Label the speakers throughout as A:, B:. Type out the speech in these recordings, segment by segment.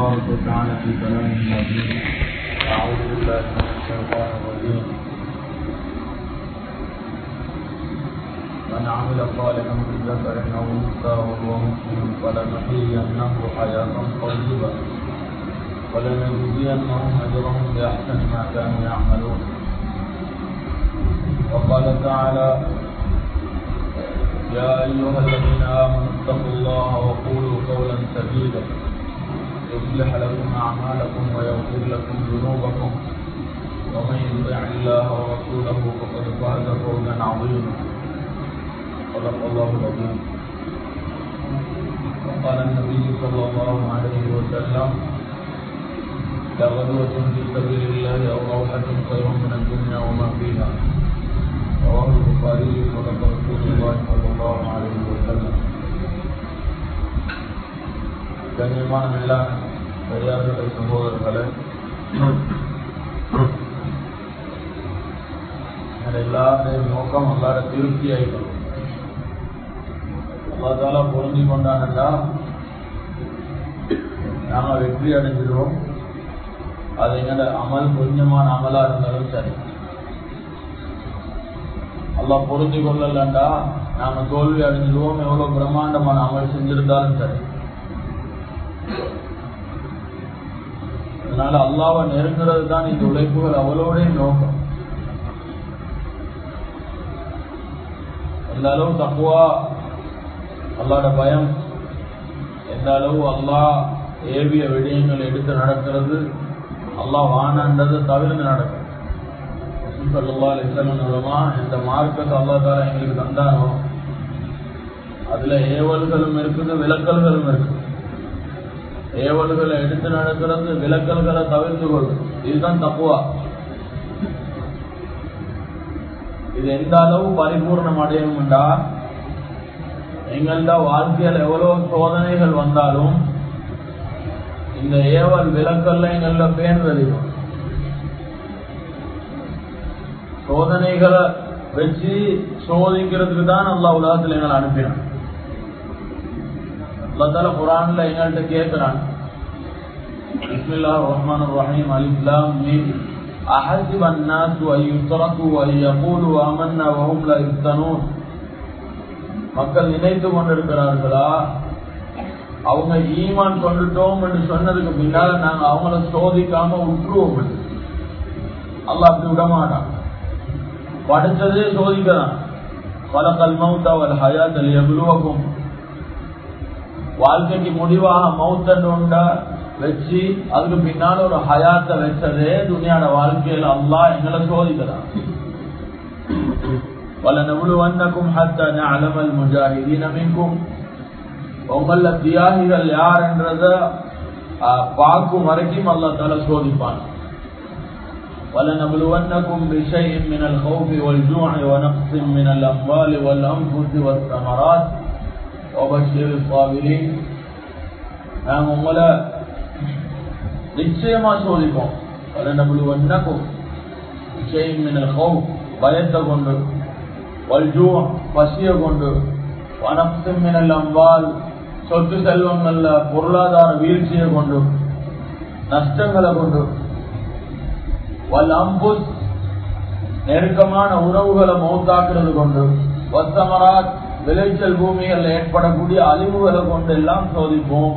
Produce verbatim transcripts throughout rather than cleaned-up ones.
A: تبارك وتعالى في كلامه المجيد. أعوذ بالله من الشيطان الرجيم. من عمل صالحا من ذكر أو أنثى وهو مؤمن فلنحيينه حياة طيبة ولنجزينهم أجرهم بأحسن ما كانوا يعملون. وقال تعالى: يا أيها الذين آمنوا اتقوا الله وقولوا قولا سديدا يصلح لكم أعمالكم ويغفر لكم ذنوبكم ومن يطع الله ورسوله فقد فاز فوزا عظيما. صدق الله العظيم. وقال النبي صلى الله عليه وسلم: لغدوة في سبيل الله أو روحة خير من الدنيا وما فيها. رواه البخاري. صدق رسول الله صلى الله عليه وسلم. கண்ணியமான மேலான பெரியார்களே, சகோதரர்களே, எல்லாருடைய நோக்கம் அல்லாத திருப்தி ஆயிடும். அல்லாதால பொருந்தி கொண்டாண்டா நாம வெற்றி அடைஞ்சிடுவோம். அது எங்களோட அமல் கொஞ்சமான அமலா இருந்தாலும் சரி. அல்லாஹ் பொருந்தி கொள்ளலண்டா நாம தோல்வி அடைஞ்சிடுவோம். எவ்வளவு பிரம்மாண்டமான அமல் செஞ்சிருந்தாலும் சரி. அதனால அல்லாஹ்வை நெருங்கிறது தான் இந்த உழைப்புகள் அவ்வளோட நோக்கம். எந்த அளவு தக்குவா, அல்லாஹ்வோட பயம், எந்த அளவு அல்லாஹ் ஏவிய விடயங்கள் எடுத்து நடக்கிறது, அல்லாஹ் வானன்றதை தவிர்த்து நடக்கும். மூலமா இந்த மார்க்கத்தை அல்லாஹ் தாலா எங்களுக்கு தந்தானோ அதுல ஏவல்களும் இருக்குது, விலக்கல்களும் இருக்குது. ஏவல்களை எடுத்து நடக்கிறது, விலக்கல்களை தவிர்த்து கொள்ளும். இதுதான் தக்குவா. இது எந்த அளவு பரிபூர்ணம் அடையும்டா, எங்களோட வாழ்க்கையில் எவ்வளவு சோதனைகள் வந்தாலும் இந்த ஏவல் விலக்கல்ல எங்கள பேணுதலிடும். சோதனைகளை வச்சு சோதிக்கிறதுக்கு தான் அல்லாஹ் உலகத்தில் எங்களை அனுப்பினான். அல்லாஹ் தஆலா குர்ஆன்ல எங்கள்கிட்ட கேட்கிறான்: பிஸ்மில்லாஹிர் ரஹ்மானிர் ரஹீம், அலிஃப் லாம் மீம், அஹஸிபன் நாஸு அன் யுத்ரகு அன் யகூலு ஆமன்னா வஹும் லா யுஃப்தனூன். மக்கள் நினைத்து கொண்டிருக்கிறார்களா, அவங்க ஈமான் கொண்டுட்டோம் என்று சொன்னதுக்கு பின்னால நாங்க அவங்கள சோதிக்காம விட்டுருவோம். அல்லாஹ் அப்படி விட மாட்டான். படிச்சதே சோதிக்கிறான். கலகல் மௌத வல் ஹயாத லியப்லுவக்கும். வாழ்க்கைக்கு முடிவாக மௌத்தன்னு உண்டா வச்சு அதுக்கு பின்னால ஒரு ஹயாத்தை வச்சதே துனியாட வாழ்க்கையில அல்லாஹ் எங்களை சோதிக்கிறான். வலனப்லுவன்னக்கும் ஹத்தா நஅலமல் முஜாஹிதீன மின்கும். உங்கள தியாகிகள் யார் என்றத பார்க்கும் வரைக்கும் அல்லாஹ் தஆலா சோதிப்பான். وَلَنَبْلُوَنَّكُمْ بِشَيْءٍ مِنَ الْخَوْفِ وَالْجُوعِ وَنَقْصٍ مِنَ الْأَمْوَالِ وَالْأَنْفُسِ وَالثَّمَرَاتِ وَبَشِّرِ الصَّابِرِينَ. நாம் உங்களை நிச்சயமா சோதிப்போம். وَلَنَبْلُوَنَّكُمْ بِشَيْءٍ مِنَ الْخَوْفِ பயத்தை கொண்டு, وَالْجُوعِ பசியை கொண்டு, وَنَقْصٍ مِنَ الْأَمْوَالِ சொத்து செல்வங்கள்ல பொருளாதார வீழ்ச்சியை கொண்டு, நஷ்டங்களை கொண்டு, வல்அம்புஸ் நெருக்கமான உறவுகளை மௌத்தாக்குறது கொண்டு, வஸ்தமராத் விளைச்சல் பூமிகள் ஏற்படக்கூடிய அழிவுகளை கொண்டு எல்லாம் சோதிப்போம்.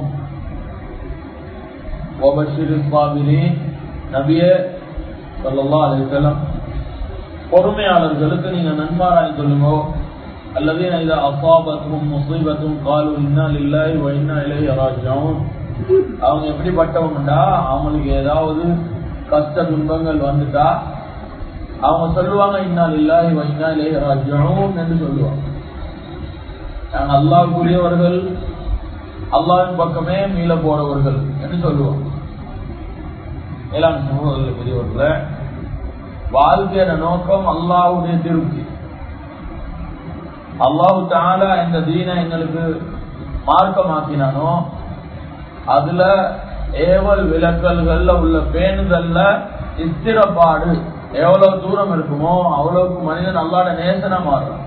A: வபஷிரிஸ் சாபிரீன். நபியே ஸல்லல்லாஹு அலைஹி வஸல்லம், பொறுமையாளர்களுக்கு நீங்க நன்மாராய் சொல்லுங்க. அல்லதீன இதா அஸாபத்துஹும் முஸீபத்துன் காலு இன்னா லில்லாஹி வ இன்னா இலைஹி ராஜிஊன். அவங்க எப்படிப்பட்டவங்கடா, அவங்களுக்கு ஏதாவது கஷ்ட துன்பங்கள் வந்துட்டா அவங்க சொல்லுவாங்க இன்னா லில்லாஹி வ இன்னா இலைஹி ராஜிஊன் என்று சொல்லுவாங்க. நாங்கள் அல்லாஹ்வுக்குரியவர்கள், அல்லாஹ்வின் பக்கமே மீள போறவர்கள் என்று சொல்லுவாங்க. ஏழாம் சமூகத்தில் பெரியவர்கள வாழ்க்கையோட நோக்கம் அல்லாஹ்வுடைய திருப்தி. அல்லாஹ் தஆலா இந்த தீனை எங்களுக்கு மார்க்கமாக்கினானோ அதுல ஏவல் விலக்கல்கள்ல உள்ள பேணுதல்ல இஸ்திரப்பாடு எவ்வளவு தூரம் இருக்குமோ அவ்வளவுக்கு மனிதன் அல்லாஹ்வுடைய நேசனா மாறுறான்.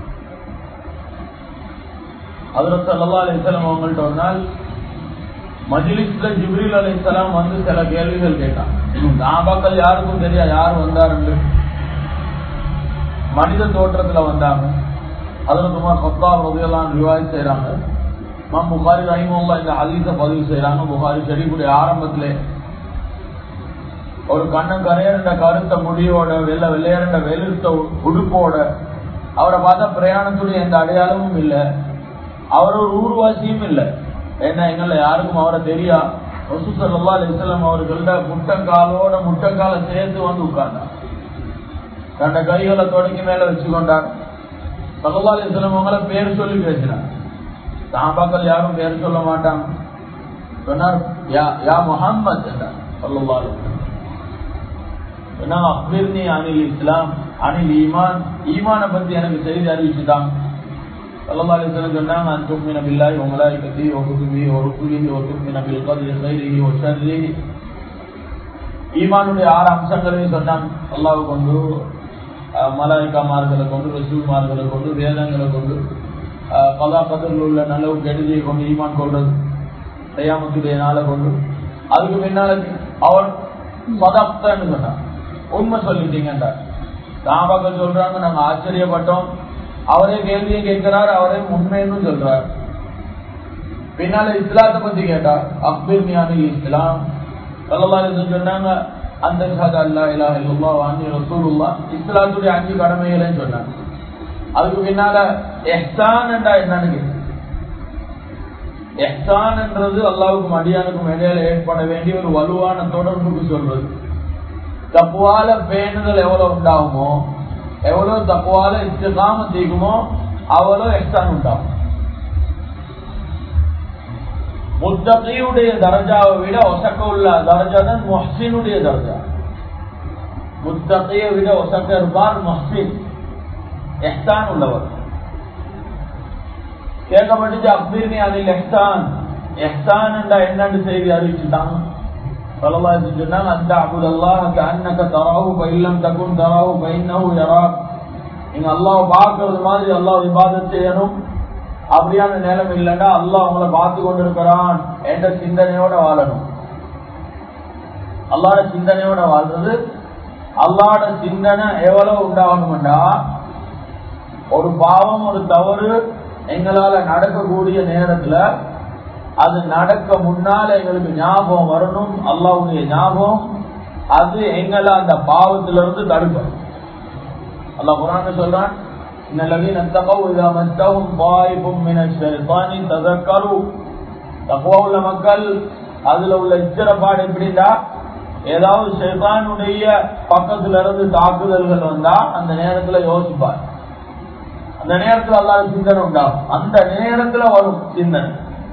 A: ஹஜ்ரத் ஸல்லல்லாஹு அலைஹி வஸல்லம் அவங்கள்ட்ட ஒரு நாள் மஜ்லிஸ்ல ஜிப்ரீல் அலைஹிஸ்ஸலாம் வந்து சில கேள்விகள் கேட்டான். சஹாபாக்கள் யாருக்கும் தெரியா யார் வந்தாருன்னு. மனித தோற்றத்துல வந்தாங்க. ஹஜ்ரத் உமர் கத்தாப் ரலியல்லாஹு அன்ஹு ரிவாயத் செய்றாங்க. இமாம் புகாரி ரஹிமஹுல்லாஹ் இந்த ஹதீஸை பதிவு செய்றாங்க. புகாரி ஷரீஃபுடைய ஆரம்பத்திலே ஒரு கண்ணன் கரையண்ட கருத்த முடியோட வெள்ள வெள்ளையரண்ட வெளுத்த உடுப்போட அவரை பார்த்தா பிரயாணத்துடைய எந்த அடையாளமும் இல்லை. அவர் ஒரு ஊர்வாசியும் இல்லை. ஏன்னா எங்கள யாருக்கும் அவரை தெரியா. ரசூல் ஸல்லல்லாஹு அலைஹி வஸல்லம் அவர்கள்ட முட்டங்காலோட முட்டங்கால சேர்த்து வந்து உட்கார்ந்தார். தன்னை கைகளை தொடக்கி மேல வச்சுக்கொண்டார். ஸல்லல்லாஹு அலைஹி வஸல்லம் அவங்கள பேர் சொல்லி பேசினார். சஹாபாக்கள் யாரும் பேர் சொல்ல மாட்டாங்க. சொன்னார் யா யா முஹம்மத் என்றார். ஸல்லல்லாஹு அலைஹி வஸல்லம் சொன்னாங்க அக்பிர்னி அனில் இஸ்லாம் அனில் ஈமான், ஈமான பத்தி எனக்கு செய்தி அறிவிச்சுட்டாங்க. ஸல்லல்லாஹு அலைஹி வஸல்லம் சொன்னாங்க அன் துமின பில்லாஹி வ மலாயிகத்திஹி வ குதுபிஹி வ ருசுலிஹி வ துமின பில் கத்ரி கைரிஹி வ ஷர்ரிஹி. ஈமானுடைய ஆறு அம்சங்களையும் சொன்னாங்க. அல்லாஹ்வை கொண்டு, மலாயிகாமார்களை கொண்டு, ரசூல்மார்களை கொண்டு, வேதங்களை கொண்டு, கதா கதரில் உள்ள நல்லவு கெடுதியை கொண்டு ஈமான் கொள்றது, கியாமத்துடைய நாளை கொண்டு. அதுக்கு பின்னால அவர் சதக்தன்னு சொன்னார், உண்மை சொல்லிட்டீங்கன்றார். சஹாபாக்கள் சொல்றாங்க நாங்க ஆச்சரியப்பட்டோம். அவரே கேள்வியை கேட்கிறார், அவரே உண்மைன்னு சொல்றார். பின்னால இஸ்லாத்தை பத்தி கேட்டார். அக்பிர்னி அனில் இஸ்லாம். ஸல்லல்லாஹு அலைஹி வஸல்லம் சொன்னாங்க அந்த ஷஹாதா அல்லா இலாஹ இல்லல்லாஹ் வ அன்னி ரசூலுல்லாஹ், இஸ்லாத்துடைய அஞ்சு கடமைகளையும் சொன்னாங்க. அதுக்கு பின்னால இஹ்சான் என்றா என்னன்னு கேட்டார். இஹ்சான் என்றது அல்லாஹ்வுக்கும் அடியானுக்கும் இடையில ஏற்பட வேண்டிய ஒரு வலுவான தொடர்புக்கு சொல்றது. தக்வால பேணுதல் எவ்வளவு உண்டாகுமோ, எவ்வளவு தக்வால இஸ்திகாமத் தீக்குமோ அவ்வளவு இஹ்சான் உண்டாகும். முத்தகியுடைய தரஜாவை விட ஒசக்க உள்ள தரஜா தான் முஹ்சினுடைய தரஜா. முத்தகியை விட ஒசக்க இருப்பார் முஹ்சின், இஹ்சான் உள்ளவர். கேட்கப்பட்டுச்சு அக்பிர்னி அனில் இஹ்சான், இஹ்சான் என்றா என்னன்னு செய்தி அறிவிச்சுட்டாங்க. ஸல்லல்லாஹு அலைஹி வஸல்லம் சொன்னாங்க அன்த அபுதல்லாஹ கஅன்னக தராஹு ஃபஇல்லம் தகுன் தராஹு ஃபஇன்னஹு யராக். நீங்க அல்லாஹ்வை பார்க்கிறது மாதிரி அல்லாஹ் இபாதத் செய்யணும். அப்படியான நிலைமை இல்லைன்னா அல்லாஹ் உங்களை பார்த்து கொண்டிருக்கிறான் என்ற சிந்தனையோட வாழணும். அல்லாஹ்வோட சிந்தனையோட வாழ்றது. அல்லாஹ்வோட சிந்தனை எவ்வளவு உண்டாகணும்டா, ஒரு பாவம் ஒரு தவறு எங்களால நடக்கக்கூடிய நேரத்துல அது நடக்க முன்னால எங்களுக்கு ஞாபகம் வரணும். அல்லாஹ்வுடைய ஞாபகம் அது எங்களை அந்த பாவத்திலிருந்து தடுக்கும். அல்லாஹ் குர்ஆன்ல சொல்றான் இன்னல்லதீன தகவ் இதா மஸ்ஸஹும் தாயிஃபும் மினஷ் ஷைத்தானி தஸக்கரு. தக்வா உள்ள மக்கள் அதுல உள்ள இச்சரப்பாடு எப்படின்னா, ஏதாவது ஷைத்தானுடைய பக்கத்துல இருந்து தாக்குதல்கள் வந்தா அந்த நேரத்துல யோசிப்பார். அந்த நேரத்துல அல்லாஹ் சிந்தனை உண்டாகும். அந்த நேரத்துல வரும் சிந்தனை.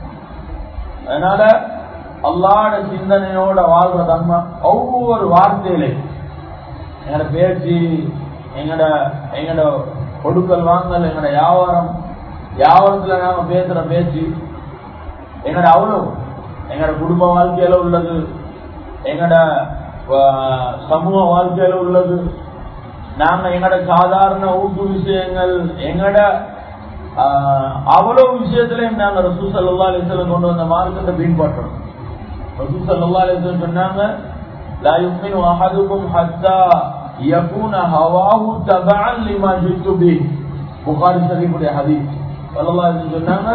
A: அதனால அல்லாஹ்வோட சிந்தனையோட வாழ்ற தன்மை ஒவ்வொரு வார்த்தையிலே, எங்கட பேச்சு, எங்கட எங்கட கொடுக்கல் வாங்கல், எங்கட வியாபாரம், வியாபாரத்துல நாம பேசுற பேச்சு, எங்கட அவ்வளவு எங்கட குடும்ப வாழ்க்கையில உள்ளது, எங்கட சமூக வாழ்க்கையில உள்ளது, நாங்க எங்கட சாதாரண ஊட்டு விஷயங்கள், எங்கட அவ்வளவு விஷயத்திலையும் நாங்க ரசூல் ஸல்லல்லாஹு அலைஹி வஸல்லம் கொண்டு வந்த மார்க்கத்தை பின்பற்றோம். ரசூல் ஸல்லல்லாஹு அலைஹி வஸல்லம் சொன்னாங்க லா யுமினு அஹதுக்கும் ஹத்தா யகூன ஹவாஹு தபஅன் லிமா ஜிது பி. புகாரி ஷரீஃபுடைய ஹதீஸ். ஸல்லல்லாஹு அலைஹி வஸல்லம் சொன்னாங்க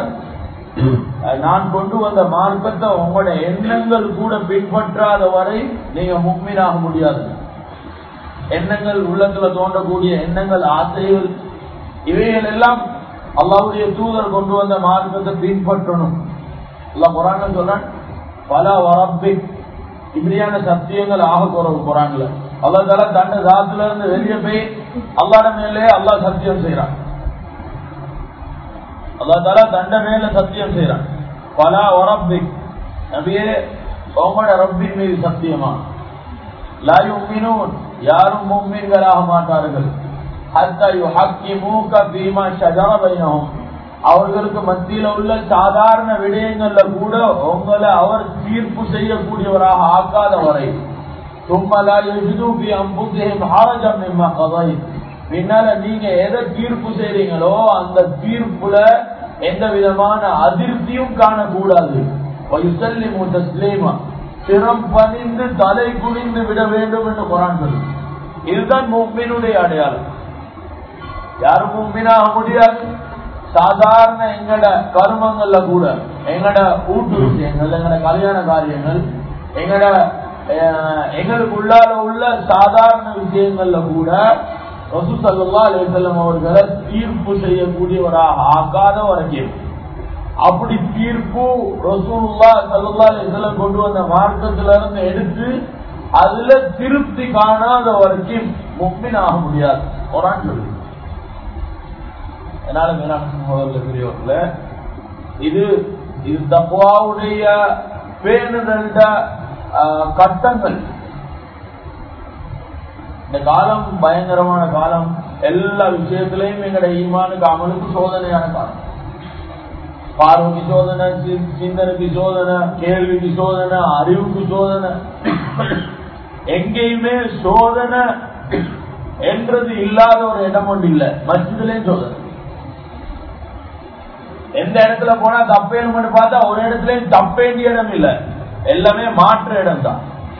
A: நான் கொண்டு வந்த மார்க்கத்தை உங்களோட எண்ணங்கள் கூட பின்பற்றாத வரை நீங்க முஃமினாக முடியாது. எண்ணங்கள், உள்ளத்துல தோன்றக்கூடிய எண்ணங்கள், ஆசைகள், இவைகள் எல்லாம் அல்லாஹ்வுடைய தூதர் கொண்டு வந்த மார்க்கத்தை பின்பற்றணும். அல்லாஹ் குர்ஆன்ல சொல்றான் பலா வரப்பிக், இப்படியான சத்தியங்கள் ஆக குறவு குர்ஆன்ல. அல்லாஹ் தஆலா தன்னை தாத்துல இருந்து வெளியே போய் அல்லாஹ்ட மேலே அல்லாஹ் சத்தியம் செய்யறான். அல்லாஹ் தஆலா தன்னை மேல சத்தியம் செய்யறான். பலா வரப்பிக், நபியே உங்களோட ரப்பின் மீது சத்தியமா. லா யுமினூன், யாரும் முஃமின்களாக மாட்டார்கள். ஹத்தா யுஹக்கிமூக ஃபீமா ஷஜர பைனஹும், அவர்களுக்கு மத்தியில உள்ள சாதாரண விடயங்கள்ல கூட உங்களை அவர் தீர்ப்பு செய்யக்கூடியவராக ஆக்காத வரை. ثم لا يجدوا في انفسهم حرجا مما قضيت, பின்னால நீங்க எதை தீர்ப்பு செய்றீங்களோ அந்த தீர்ப்புல எந்த விதமான அதிருப்தியும் காணக்கூடாது. வயுசல்லிமு தஸ்லீமா, சிரம் பணிந்து தலை குனிந்து விட வேண்டும் என்று குர்ஆன் சொல்லுது. இதுதான் முஃமினுடைய அடையாளம். யாரும் முஃமினாக முடியாது. சாதாரண எங்கட கர்மங்கள்ல கூட, எங்கட ஊட்டு விஷயங்கள், எங்கட கல்யாண காரியங்கள், எங்கட எங்களுக்கு உள்ளால உள்ள சாதாரண விஷயங்கள்ல கூட ரசூல் ஸல்லல்லாஹு அலைஹி வஸல்லம் அவர்களை தீர்ப்பு செய்யக்கூடியவராக ஆக்காத வரைக்கும், அப்படி தீர்ப்பு ரசூலுல்லாஹ் ஸல்லல்லாஹு அலைஹி வஸல்லம் கொண்டு வந்த மார்க்கத்துல இருந்து எடுத்து அதுல திருப்தி காணாத வரைக்கும் முஃமின் ஆக முடியாது. குர்ஆன் சொல்லுது. அதனால பெரியவர்கள இது இது தக்வாவுடைய பேணுதல் கட்டங்கள். இந்த காலம் பயங்கரமான காலம். எல்லா விஷயத்திலையும் எங்களுடைய ஈமானுக்கு அமலுக்கு சோதனையான காலம். பார்வைக்கு சோதனை, சிந்தனைக்கு சோதனை, கேள்விக்கு சோதனை, அறிவுக்கு சோதனை. எங்கேயுமே சோதனை என்றது இல்லாத ஒரு இடம் ஒன்று இல்லை. மஸ்ஜிதிலேயும் சோதனை. எந்த இடத்துல போனா தப்பேன்னு பார்த்தா ஒரு இடத்துலயும் தப்பேண்டிய இடம் இல்ல, எல்லாமே மாற்ற இடம் தான்.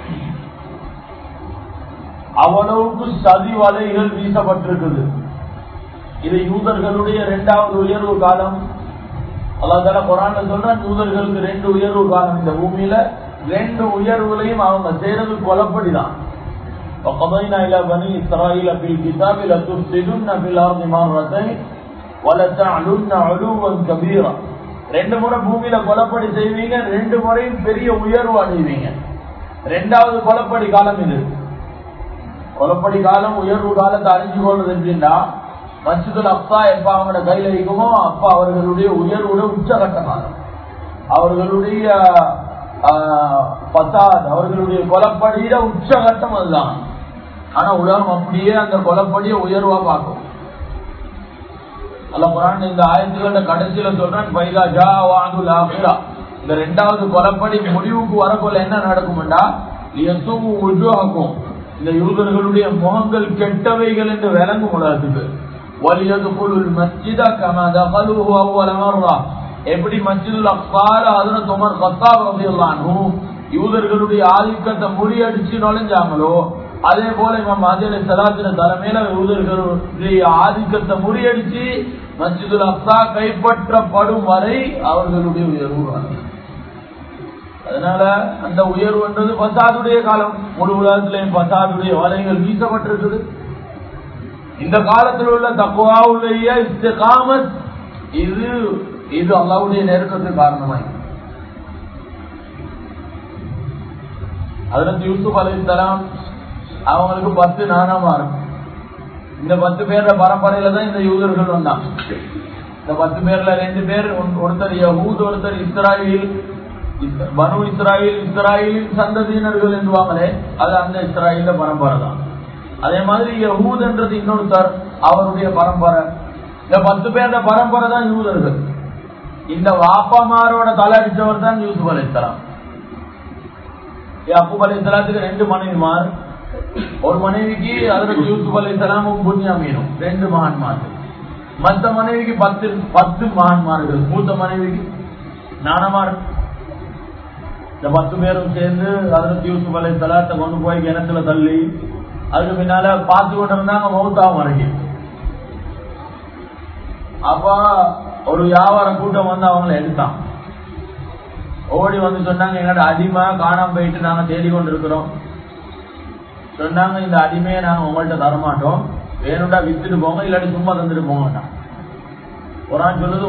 A: அவ்வளவுக்கு சதி வலைகள் வீசப்பட்டிருக்குது. இது யூதர்களுடைய இரண்டாவது உயர்வு காலம். அல்லாஹ் தஆலா குர்ஆன்ல சொல்றான், யூதர்களுக்கு ரெண்டு உயர்வு காலம். இந்த பூமியில ரெண்டு உயர்வுகளையும் அவங்க செய்யறது கொலப்படிதான். وَقَضَيْنَا إِلَى بَنِي إِسْرَائِيلَ فِي الْكِتَابِ لَتُفْسِدُنَّ فِي الْأَرْضِ مَرَّتَيْنِ وَلَتَعْلُنَّ عُلُوًّا كَبِيرًا. ரெண்டு முறை பூமியில கொலப்படி செய்வீங்க, ரெண்டு முறையும் பெரிய உயர்வு அடைவீங்க. ரெண்டாவது கொலப்படி காலம் இது. கொலப்படி காலம், உயர்வு காலத்தை அறிஞ்சு கொள்வது எப்படின்னா, மஸ்ஜிதுல் அக்ஸா எப்ப அவங்களோட கையில இருக்குமோ அப்ப அவர்களுடைய உயர்வுட உச்சகட்ட காலம். அவர்களுடைய பசாத், அவர்களுடைய கொலப்படியில உச்சகட்டம் அதுதான். ஆனா உலகம் அப்படியே அந்த கொலப்படியை உயர்வா பார்க்கும். அல்லாஹ் குர்ஆன் இந்த ஆயத்துகளோட கடைசியில சொல்றான், ஃபைதா ஜா வஅதுல் ஆகிரா. இந்த இரண்டாவது கொலப்படி முடிவுக்கு வரக்குள்ள என்ன நடக்கும்டா, லியசுமு wujuhakum, இந்த யூதர்களுடைய முகங்கள் கெட்டவைகள் என்று விளங்கும் உலகத்துக்கு. வலியதுகுலுல் மஸ்ஜித கமா தகலுஹு அவ்வல மர்ரா, எப்படி மஸ்ஜிதுல் அக்ஸால ஹஜ்ரத் உமர் கத்தாப் ரலியல்லாஹு அன்ஹு யூதர்களுடைய ஆதிக்கத்தை முறியடிச்சு நுழைஞ்சாங்களோ, அதே போல இமாம் மஹ்தி அலைஹிஸ்ஸலாத்தின் தலைமையில யூதர்களுடைய ஆதிக்கத்தை முறியடிச்சு மஸ்ஜிதுல் அக்ஸா கைப்பற்றப்படும் வரை அவர்களுடைய உயர்வு. அதனால அந்த உயர்வுன்றது பசாதுடைய காலம். முழு உலகத்திலேயும் பசாதுடைய வலைகள் வீசப்பட்டிருக்குது. இந்த காலத்தில் உள்ள தக்வாவுடைய இஸ்திகாமத், இது இது அல்லாஹ்வுடைய நெருக்கத்துக்கு காரணமாய். ஹஜ்ரத் யூசுப் அலைஹிஸ்ஸலாம் அவங்களுக்கு பத்து நானாமார். இந்த பத்து பேர்ல பரம்பரையில தான் இந்த யூதர்கள் வந்தாங்க. இந்த பத்து பேர்ல ரெண்டு பேர், ஒருத்தர் யஹூத், ஒருத்தர் இஸ்ராயில். பனு இஸ்ராயில், இஸ்ராயலின் சந்ததியினர்கள் என்றுவாங்களே, அது அந்த இஸ்ராயல பரம்பரை தான். அதே மாதிரி யஹூத் என்றது இன்னொருத்தர், அவருடைய பரம்பரை. இந்த பத்து பேர்ல பரம்பரை தான் யூதர்கள். இந்த வாப்பாமாரோட தலை அடிச்சவர் தான் யூசுப் அலைஹிஸ்ஸலாம். யாக்கூப் அலைஹிஸ்ஸலாத்துக்கு ரெண்டு மனைவிமார். ஒரு மனைவிக்கு ஹஜ்ரத் யூசுப் அலைஹிஸ்ஸலாமும் புன்யாமீனும் ரெண்டு மகன்மார்கள். மற்ற மனைவிக்கு பத்து பத்து மகன்மார்கள். மூத்த மனைவிக்கு நானமார். இந்த பத்து பேரும் சேர்ந்து ஹஜ்ரத் யூசுப் அலைஹிஸ்ஸலாத்தை கொண்டு போய் கிணத்துல தள்ளி அதுக்கு பின்னால பார்த்து கொண்டு இருந்தாங்க மௌத்தாவும் வரைக்கும். அப்ப ஒரு வியாபார கூட்டம் வந்து அவங்களை எடுத்தான். ஓடி வந்து சொன்னாங்க, எங்கட அடிமை காணாம போயிட்டு நாங்க தேடிக்கொண்டு இருக்கிறோம். சொன்னாங்க, இந்த அடிமையை நாங்க உங்கள்கிட்ட தரமாட்டோம், வேணும்டா வித்துட்டு போங்க, இல்லாட்டி சும்மா தந்துட்டு போங்க. குர்ஆன் சொல்லுது,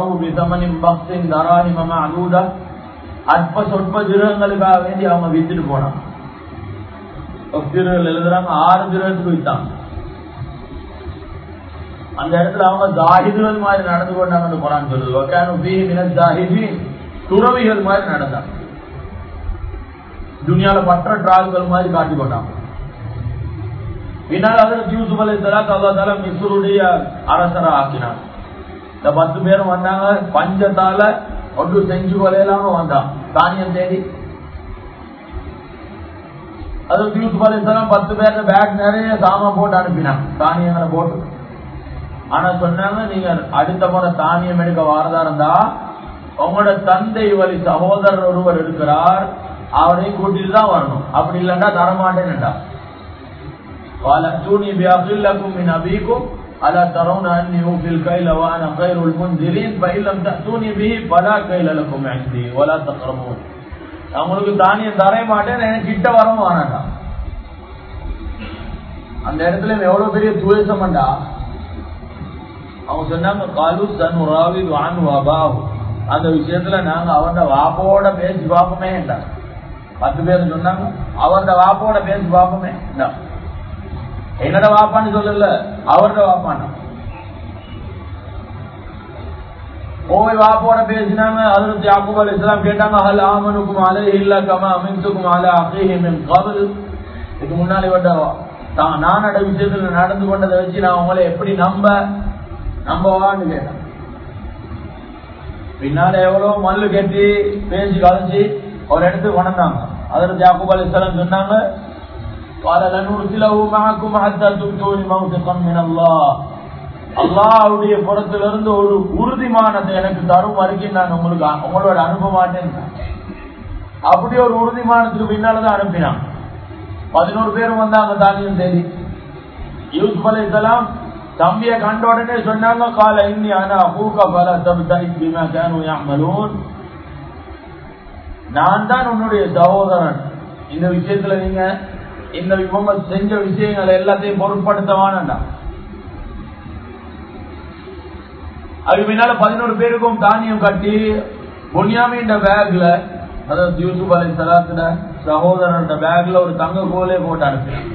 A: அற்ப சொற்ப திருகங்களுக்காக வேண்டி அவங்க வித்துட்டு போனாங்க. எழுதுறாங்க, ஆறு திருகத்துக்கு வித்தாங்க. அந்த இடத்துல அவங்க ஜாஹிதுகள் மாதிரி நடந்து கொண்டாங்கன்னு குர்ஆன் சொல்லுது. துறவிகள் மாதிரி நடந்தாங்க. துனியால பற்ற டிரால்கள் மாதிரி காட்டி கொண்டாங்க. பின்னால் ஹஜ்ரத் யூசுப் அலைஹிஸ்ஸலாம் அல்லாஹ் தஆலா மிஸ்ருடைய அரசரா ஆக்கினார். இந்த பத்து பேரும் வந்தாங்க, பஞ்சத்தால ஒன்று செஞ்சு கொலையிலாம வந்தான் தானியம் தேடி. ஹஜ்ரத் யூசுப் அலைஹிஸ்ஸலாம் பத்து பேர் பேக் நிறைய சாமான் போட்டு அனுப்பினாங்க, தானியங்களை போட்டு. ஆனா சொன்னாங்க, நீங்க அடுத்த முறை தானியம் எடுக்க வாரதா இருந்தா உங்களோட தந்தை வழி சகோதரர் ஒருவர் இருக்கிறார், அவரை கூட்டிட்டு தான் வரணும். அப்படி இல்லைன்னா தரமாட்டேன்டா. وَلَأْتُونِي بِأَخٍ لَكُم مِّنْ أَبِيكُمْ أَلَا تَرَوْنَ أَنِّي أُوفِي الْكَيْلَ وَأَنَا خَيْرُ الْمُنزِلِينَ فَإِن لَّمْ تَأْتُونِي بِهِ فَلَا كَيْلَ لَكُمْ عِندِي وَلَا تَقْرَبُونِ. உங்களுக்கு தானியம் தர மாட்டேன், எனக்கு கிட்ட வரவும் வேணாண்டா. அந்த இடத்துல எவ்வளவு பெரிய துவேஷம்டா. அவங்க சொன்னாங்க காலு சன்னுராவி வான் வபாஹு, அந்த விஷயத்துல நாங்க அவரோட வாப்போட பேசி பார்ப்போமே. பத்து பேர் சொன்னாங்க அவரோட வாப்போட பேசி பார்ப்போமே. என்னோட வாப்பான்னு சொல்லல, அவரோட வாப்பான போய் வாப்போட பேசினாங்க. ஹஜ்ரத் யாக்கூப் அலைஹிஸ்ஸலாம் கேட்டாங்க ஹல் ஆமனுக்கும் அலைஹி இல்லா கமா அமின்துக்கும் அலா அഖீஹி மின் கப்ல். இதுக்கு முன்னாடி வந்தவா நான் நட விஷயத்துல நடந்து கொண்டதை வச்சு நான் உங்களை எப்படி நம்ப நம்பவான்னு கேட்டேன். பின்னால எவ்வளவு மல்லு கட்டி பேசி கலைஞ்சி ஒரு இடத்துக்கு கொண்டாங்க. ஹஜ்ரத் யாக்கூப் அலைஹிஸ்ஸலாம் சொன்னாங்க அல்லாஹ்வுடைய புறத்திலிருந்து ஒரு உறுதிமானத்தை எனக்கு தரும் வரைக்கும் நான் உங்களுக்கு உங்களோட அனுப்ப மாட்டேன். அப்படி ஒரு உறுதிமானத்துக்கு பின்னால்தான் அனுப்பினான். பதினோரு பேரும் வந்தாங்க தானியம் தேடி. யூசுப் அலைஹிஸ்ஸலாம் தம்பியை கண்ட உடனே சொன்னாங்க கால இன்னி அனா அபூக ஃபலா தப்தஇ பிமா கானூ يعملون. நான் தான் உன்னுடைய சகோதரன், இந்த விஷயத்துல நீங்க இந்த இவங்க செஞ்ச விஷயங்களை எல்லாத்தையும் பொருட்படுத்தவானா. அதுக்கு பின்னால பதினோரு பேருக்கும் தானியம் கட்டி புன்யாமின் பேக்ல, அதாவது யூசுப் அலைஹிஸ்ஸலாத்தோட சகோதரனோட பேக்ல ஒரு தங்க கோலே போட்டு அனுப்பினாங்க.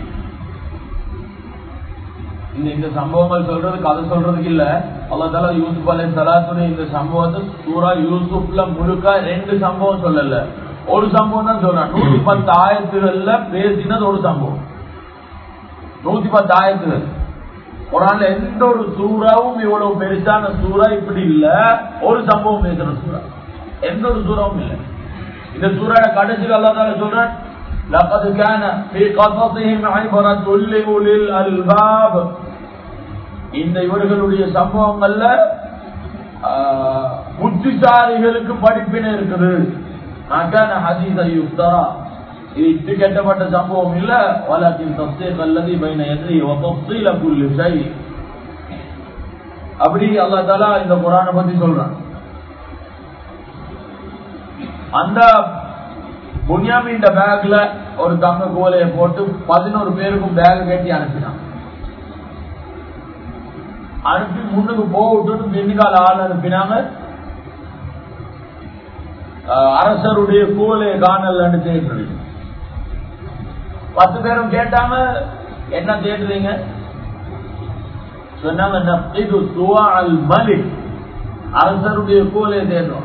A: இந்த சம்பவங்கள் சொல்றது கதை சொல்றதுக்கு இல்ல. அல்லாஹ் தஆலா யூசுப் அலைஹிஸ்ஸலாத்துடைய இந்த சம்பவத்தை சூரா யூசுப்ல முழுக்க ரெண்டு சம்பவம் சொல்லல, ஒரு சம்பவம் தான் சொல்றான். நூத்தி பத்து ஆயத்துகள்ல பேசினது ஒரு சம்பவம். நூத்தி பத்து ஆயத்துகள் குர்ஆன்ல எந்த ஒரு சூறாவும் இவ்வளவு பெருசான சூறா இப்படி இல்ல. ஒரு சம்பவம் பேசுற சூறா எந்த ஒரு சூறாவும் இல்ல. இந்த சூறாவோட கடைசியில் அல்லாஹ் தஆலா சொல்றான் لقد كان في قصصهم عبرة لأولي الألباب. இந்த இவர்களுடைய சம்பவங்கள்ல புத்திசாலிகளுக்கு படிப்பினை இருக்குது. மகான ஹதீஸ யுஃப்தரா, இது இட்டு கட்டப்பட்ட சம்பவம் இல்ல. வலக்கின் தஸ்தீக் அல்லதி பைன யதி வ தஃஸீல குல்லி ஷை. அப்படி அல்லாஹ் தஆலா இந்த குர்ஆனை பத்தி சொல்றான். அந்த புன்யாமின் பேக்ல ஒரு தங்க கோலையை போட்டு பதினோரு பேருக்கும் பேக் கட்டி அனுப்பினான். அனுப்பி முன்னுக்கு போட்டு பின்னுக்கால ஆள் அனுப்பினாங்க. அரசருடைய கோலையை காணல் தேடுறது. பத்து பேரும் கேட்டாங்க என்ன தேடுறீங்க? சொன்னாங்க அரசருடைய கோலையை தேடுறோம்.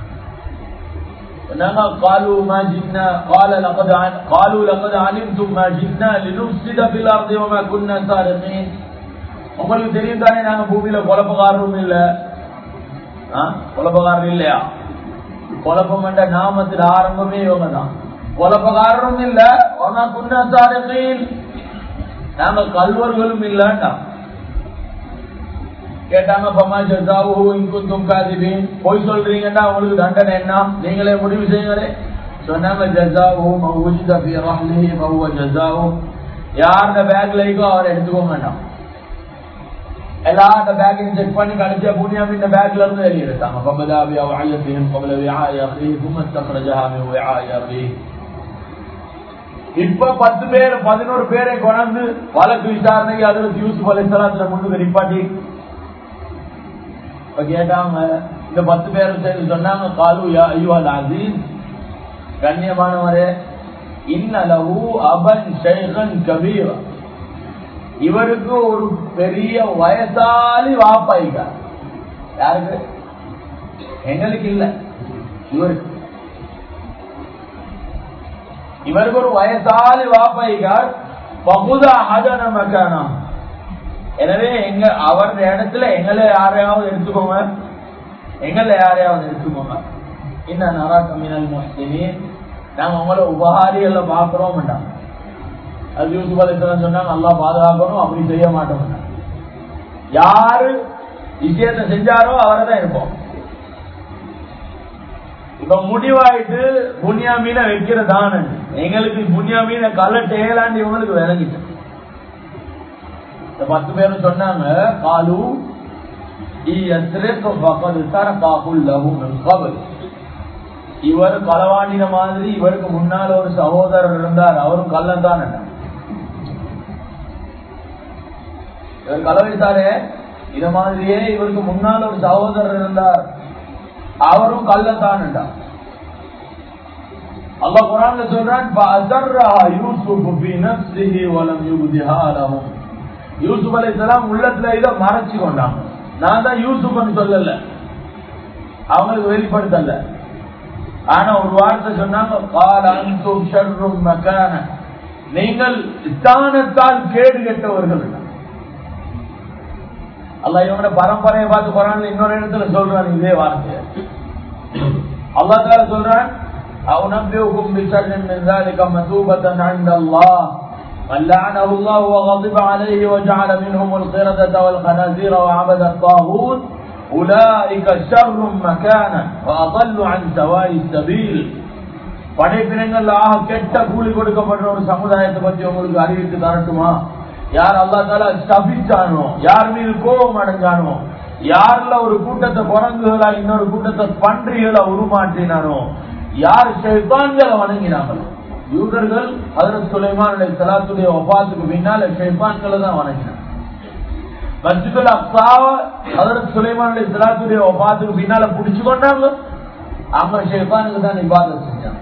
A: قالوا ما جئنا قال لقد قالوا لقد علمتم ما جئنا لنفسد في الارض وما كنا سارقين. உங்களுக்கு தெரியும் தானே நாங்க பூமியில குழப்பக்காரரும் இல்ல. குழப்பக்காரர் இல்லையா? குழப்பம் என்ற நாமத்தில் ஆரம்பமே இவங்க தான். குழப்பக்காரரும் இல்ல, وما كنا سارقين, நாங்க கல்வர்களும் இல்லன்னா கேட்டாங்க. பமா ஜஸாவுஹு இன் குன்தும் காதிபீன், போய் சொல்றீங்கன்னா உங்களுக்கு தண்டனை என்ன, நீங்களே முடிவு செய்யுங்களே. சொன்னாங்க ஜஸாவுஹு மன் வஜித ஃபீ ரஹ்லிஹி ஃபஹுவ ஜஸாவுஹு, யாரோட பேக்ல இருக்கோ அவரை எடுத்துக்கோங்க. எல்லாரோட பேக்கையும் செக் பண்ணி கடைசியா புன்யாமின் பேக்ல இருந்து வெளியே எடுத்தாங்க. ஃபபதா பிஅவ்ஆயத்திஹிம் قبل وعاء أخيه ثم استخرجها من وعاء أخيه. இப்ப பத்து பேர் பதினோரு பேரை கொண்டு வழக்கு விசாரணைக்கு ஹஜ்ரத் யூசுப் அலைஹிஸ்ஸலாத்துல முன்னுக்கு நிப்பாட்டி கேட்டாங்க. இந்த பத்து பேரும் சேர்ந்து சொன்னாங்க காலு யா அய்யுஹல் அஸீஸ், கண்ணியமானவரே, இன்ன லஹு அபன் ஷைഖன் கபீரா, இவருக்கு ஒரு பெரிய வயசாலி வாப்பாய்க்கா. யாருக்கு? எங்களுக்கு இல்ல, இவருக்கு. இவருக்கு ஒரு வயசாலி வாப்பாய்க்கா. பகுதா ஹதன மக்கானா, எனவே எங்க அவர் இடத்துல எங்களை யாரையாவது எடுத்துக்கோங்க, எங்களை யாரையாவது எடுத்துக்கோங்க. இன்ன நரா கமினல் முஹ்சினீன், நாங்க உங்களை உபகாரிகளை பாக்குறோம். அது யூசுப் அலைஹிஸ்ஸலாம் சொன்னாங்க அல்லாஹ் பாதுகாக்கணும், அப்படி செய்ய மாட்டோம். யாரு விஷயத்தை செஞ்சாரோ அவரை தான் இருப்போம். இப்ப முடிவாயிட்டு புன்யாமீன வைக்கிறதான எங்களுக்கு புன்யாமீன கலட்ட ஏலாண்டி இவங்களுக்கு விளங்கிட்டு பத்து பேரும் சொன்னாங்க காலு இவர் களவாண்டின மாதிரி இவருக்கு முன்னால ஒரு சகோதரர் இருந்தார், அவரும் கள்ளன் தான். இவர் களவழித்தாரே இத மாதிரியே இவருக்கு முன்னால ஒரு சகோதரர் இருந்தார், அவரும் கள்ளத்தான். அல்லாஹ் குர்ஆன்ல சொல்றான் யூசுப் அலைஹிஸ்ஸலாம் உள்ளத்துல இத மறைச்சு கொண்டாங்க. நான் தான் யூசுப்னு சொல்லல, அவங்களுக்கு வெளிப்படுத்தல. ஆனா ஒரு வார்த்தை சொன்னாங்க, நீங்கள் ஸ்தானத்தால் கேடு கெட்டவர்கள். அல்லாஹ் இவங்க பரம்பரையை பார்த்து குர்ஆன்ல இன்னொரு இடத்துல சொல்றான் இதே வார்த்தையை. அல்லாஹ் தஆலா சொல்றான் அவுனபியுகும் பிஷர்ரின் மின் ذلك مثوبة عند الله من لعنه الله وغضب عليه وجعل منهم القردة والخنازير وعبد الطاغوت أولئك شر مكانا وأضل عن سواء السبيل. படைப்பினங்கள் ஆக கெட்ட கூலி கொடுக்கப்படுற ஒரு சமுதாயத்தை பற்றி உங்களுக்கு அறிவித்து தரட்டுமா? யார் அல்லாஹ் தஆலா சபிச்சானோ, யார் மீது கோபம் அடைஞ்சானோ, யாருல ஒரு கூட்டத்தை குரங்குகளா இன்னொரு கூட்டத்தை பன்றிகளா உருமாற்றினானோ, யார் ஷைத்தான்களை வணங்கினாங்களோ. யூதர்கள் ஹஜ்ரத் சுலைமான் அலைஹிஸ்ஸலாத்துடைய வஃபாத்துக்கு பின்னால ஷைத்தான்களை தான் வணங்கினாங்க. மஸ்ஜிதுல் அக்ஸாவை ஹஜ்ரத் சுலைமான் அலைஹிஸ்ஸலாத்துடைய வஃபாத்துக்கு பின்னால புடிச்சு கொண்டாங்க, அவங்க ஷைத்தானுக்கு தான் இபாதத் செஞ்சாங்க.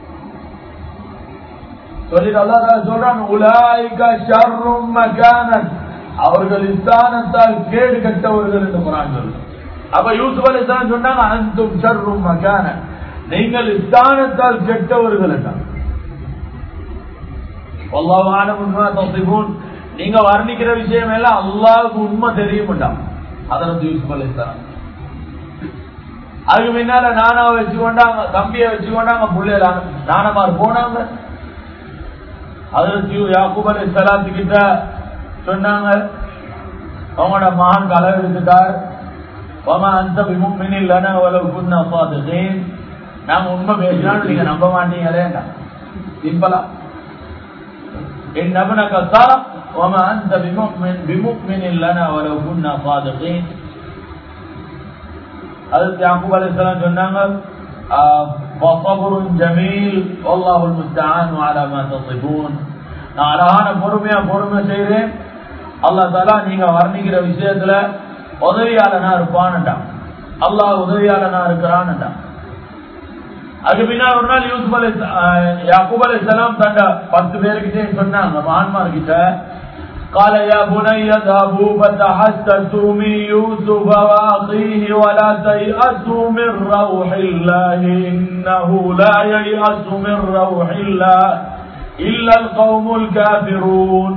A: சொல்லிட்டு அல்லாஹ் தஆலா சொல்றான் உலாயிக ஷர்ரும் மகானன், அவர்கள் ஸ்தானத்தால் கேடு கெட்டவர்கள் என்று குர்ஆன் சொல்லுது. அப்ப யூசுப் அலைஹிஸ்ஸலாம் சொன்னாங்க அன்தும் ஷர்ரும் மகானன், நீங்கள் ஸ்தானத்தால் கெட்டவர்கள் என்றாங்க. வல்லாஹு அலமு பிமா தஸிபூன், நீங்க வர்ணிக்கிற விஷயம் எல்லாம் அல்லாஹ்வுக்கு உண்மை தெரியும்டாங்க ஹஜ்ரத் யூசுப் அலைஹிஸ்ஸலாம். அதுக்கு முன்னால நானாவை வச்சு கொண்டாங்க, தம்பியை வச்சு கொண்டாங்க, பிள்ளைல நானமார் போனாங்க. ஹஜ்ரத் யாக்கூப் அலைஹிஸ்ஸலாம் கிட்ட சொன்னாங்க, அவங்களோட மகன் களவு எடுத்துட்டார். வமா அன்த பிமுஃமினின் லனா வலவ் குன்னா ஸாதிகீன், நாங்க உண்மை பேசினாலும் நீங்க நம்ப மாட்டீங்களே. சிம்பிளா إن ابنك سرق وما أنت بمؤمن بمؤمن لنا ولو كنا صادقين. حضرت يعقوب عليه السلام சொன்னாங்க وصبر جميل والله المستعان على ما تصفون. நான் அழகான பொறுமையா பொறுமை செய்றேன், அல்லாஹ் தஆலா நீங்க வர்ணிக்கிற விஷயத்துல உதவியாளனா இருப்பான்டா, அல்லாஹ் உதவியாளனா இருக்கிறான்டா. அதுக்கு பின்னால் ஒரு நாள் யூசுப் அலை யாக்கூப் அலைஹிஸ்ஸலாம் தங்க பத்து பேருக்கிட்டே சொன்னாங்க, மகான்மார்கிட்ட, قال يا بني اذهبوا فتحسسوا من يوسف واخيه ولا تيأسوا من روح الله انه لا ييأس من روح الله الا القوم الكافرون.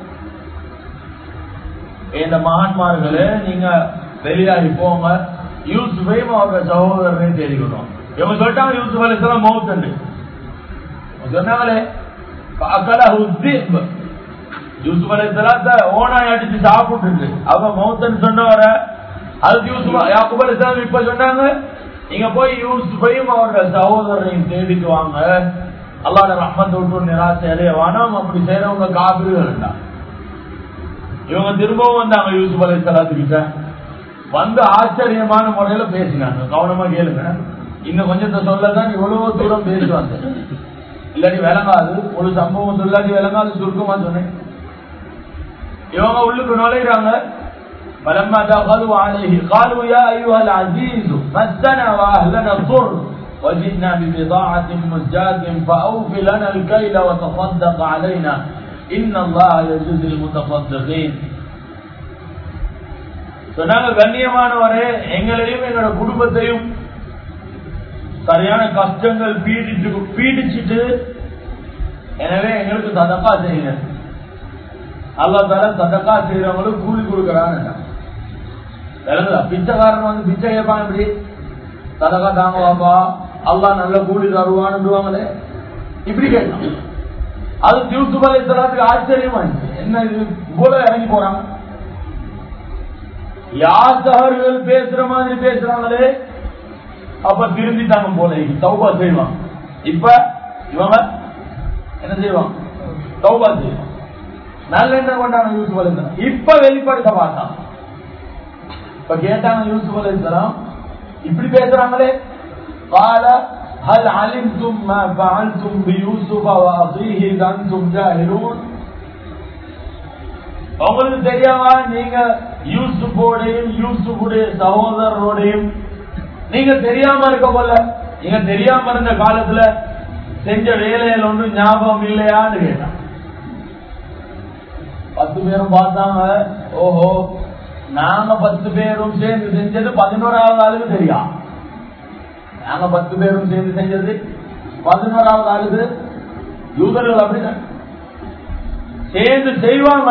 A: இந்த மகான்மார்களே, நீங்க வெளியாகி போங்க, யூசுஃபையும் அவருடைய சகோதரரையும் தேடிக்கணும். இவங்க சொல்லிட்டாங்க யூசுப் அலைஹிஸ்ஸலாம் மௌத்தண்டு சொன்னாங்களே, யூசுப் அலைஹிஸ்ஸலாத்தை ஓனாய் அடிச்சு சாப்பிட்டு அவங்க மௌத்தன்னு சொன்னவர அதுக்கு யூசுப் யாக்கூப் அலைஹிஸ்ஸலாம் இப்ப சொன்னாங்க, நீங்க போய் யூசுஃபையும் அவருடைய சகோதரரையும் தேடிட்டு வாங்க, அல்லாஹ்வுடைய ரஹ்மத்தை விட்டு நிராசை அடைய வேணாம், அப்படி செய்யறவங்க காபிர்கள்டா. இவங்க திரும்பவும் வந்தாங்க யூசுப் அலைஹிஸ்ஸலாத்துக்கிட்ட, வந்து ஆச்சரியமான முறையில பேசினாங்க. கவனமா கேளுங்க, இன்னும் கொஞ்சத்தை சொல்லதான் இவ்வளவு தூரம் பேசுவாங்க, இல்லாட்டி விளங்காது. ஒரு சம்பவம் சொல்லாட்டி விளங்காது, சுருக்கமா சொன்னேன். இவங்க உள்ளுக்கு நுழைகிறாங்க. فلما دخلوا عليه قالوا يا ايها العزيز مسنا واهلنا الضر وجئنا ببضاعة مزجاة فأوف لنا الكيل وتصدق علينا إن الله يجزي المتصدقين. சொன்னாங்க, கண்ணியமானவரே, எங்களையும் எங்களோட குடும்பத்தையும் சரியான கஷ்டங்கள் பீடிச்சு பீடிச்சுட்டு எனவே எங்களுக்கு சதக்கா செய்யுங்க. அல்லாஹ் தஆலா சதக்கா செய்யறவங்களுக்கு கூலி கொடுக்கறான்னு. பிச்சைக்காரன் வந்து பிச்சை கேட்பான், இப்படி சதக்கா தாங்க வாப்பா, அல்லாஹ் நல்ல கூலி தருவான்னுவாங்களே, இப்படி கேட்டான். அது யூசுப் அலைஹிஸ்ஸலாத்துக்கு ஆச்சரியமா இருந்துச்சு, என்ன இது போல இறங்கி போறாங்க, யாசகர்கள் பேசுற மாதிரி பேசுறாங்களே. அப்ப திரும்பிட்டாங்க போல தௌபா செய்வான். இப்ப இவங்க என்ன செய்வான்? தௌபா செய்வான். நல்ல என்ன கொண்டாங்க யூசுப் அலைஹிஸ்ஸலாம். இப்ப வெளிப்படுத்த பார்த்தான். இப்ப கேட்டாங்க யூசுப் அலைஹிஸ்ஸலாம் இப்படி பேசுறாங்களே, قال هل علمتم ما فعلتم بيوسف واخيه اذ انتم جاهلون. உங்களுக்கு தெரியாம நீங்க யூசுஃபோடையும் யூசுஃபுடைய சகோதரரோடையும் நீங்க தெரியாம இருக்க போல, நீங்க தெரியாம இருந்த காலத்துல செஞ்ச வேலையில ஒன்று ஞாபகம் இல்லையான்னு கேட்டான். பத்து பேரும் பார்த்தாங்க, ஓஹோ நாங்க பத்து பேரும் சேர்ந்து செஞ்சது பதினோராவது ஆளுக்கு தெரியா, நாங்க பத்து பேரும் சேர்ந்து செஞ்சது பதினோராவது ஆளுக்கு. யூதர்கள் அப்படிதான் சேர்ந்து செய்வாங்க,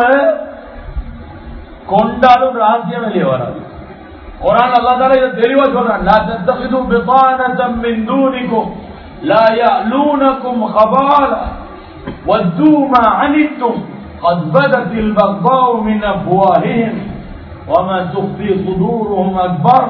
A: கொண்டாலும் ரகசியம் வெளியே வராது. குர்ஆன் அல்லாஹ் தஆலா இத தெளிவா சொல்றான், லா தத்தகிது பிதானதம் மின் தூனிகும் லா يألونكم خبالا ودوا ما عنتم قد بدت البغضاء من أفواههم وما تخفي صدورهم أكبر.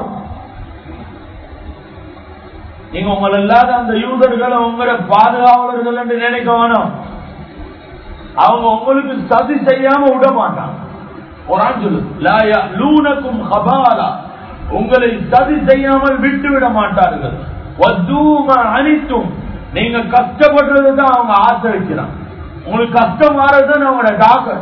A: நீங்க உங்களை இல்லாத அந்த யூதர்களை உங்களை பாதுகாவலர்கள் என்று நினைக்க வேணும். அவங்க உங்களுக்கு சதி செய்யாம விட மாட்டாங்க. குர்ஆன் சொல்லுது, லா يألونكم خبالا, உங்களை சதி செய்யாமல் விட்டு விட மாட்டார்கள். வதூமா அனித்தும், நீங்க கஷ்டப்படுறதுதான் அவங்க ஆசை வைக்கிறாங்க, உங்களுக்கு கஷ்டம் மாறதுதான் அவங்களோட டாக்டர்.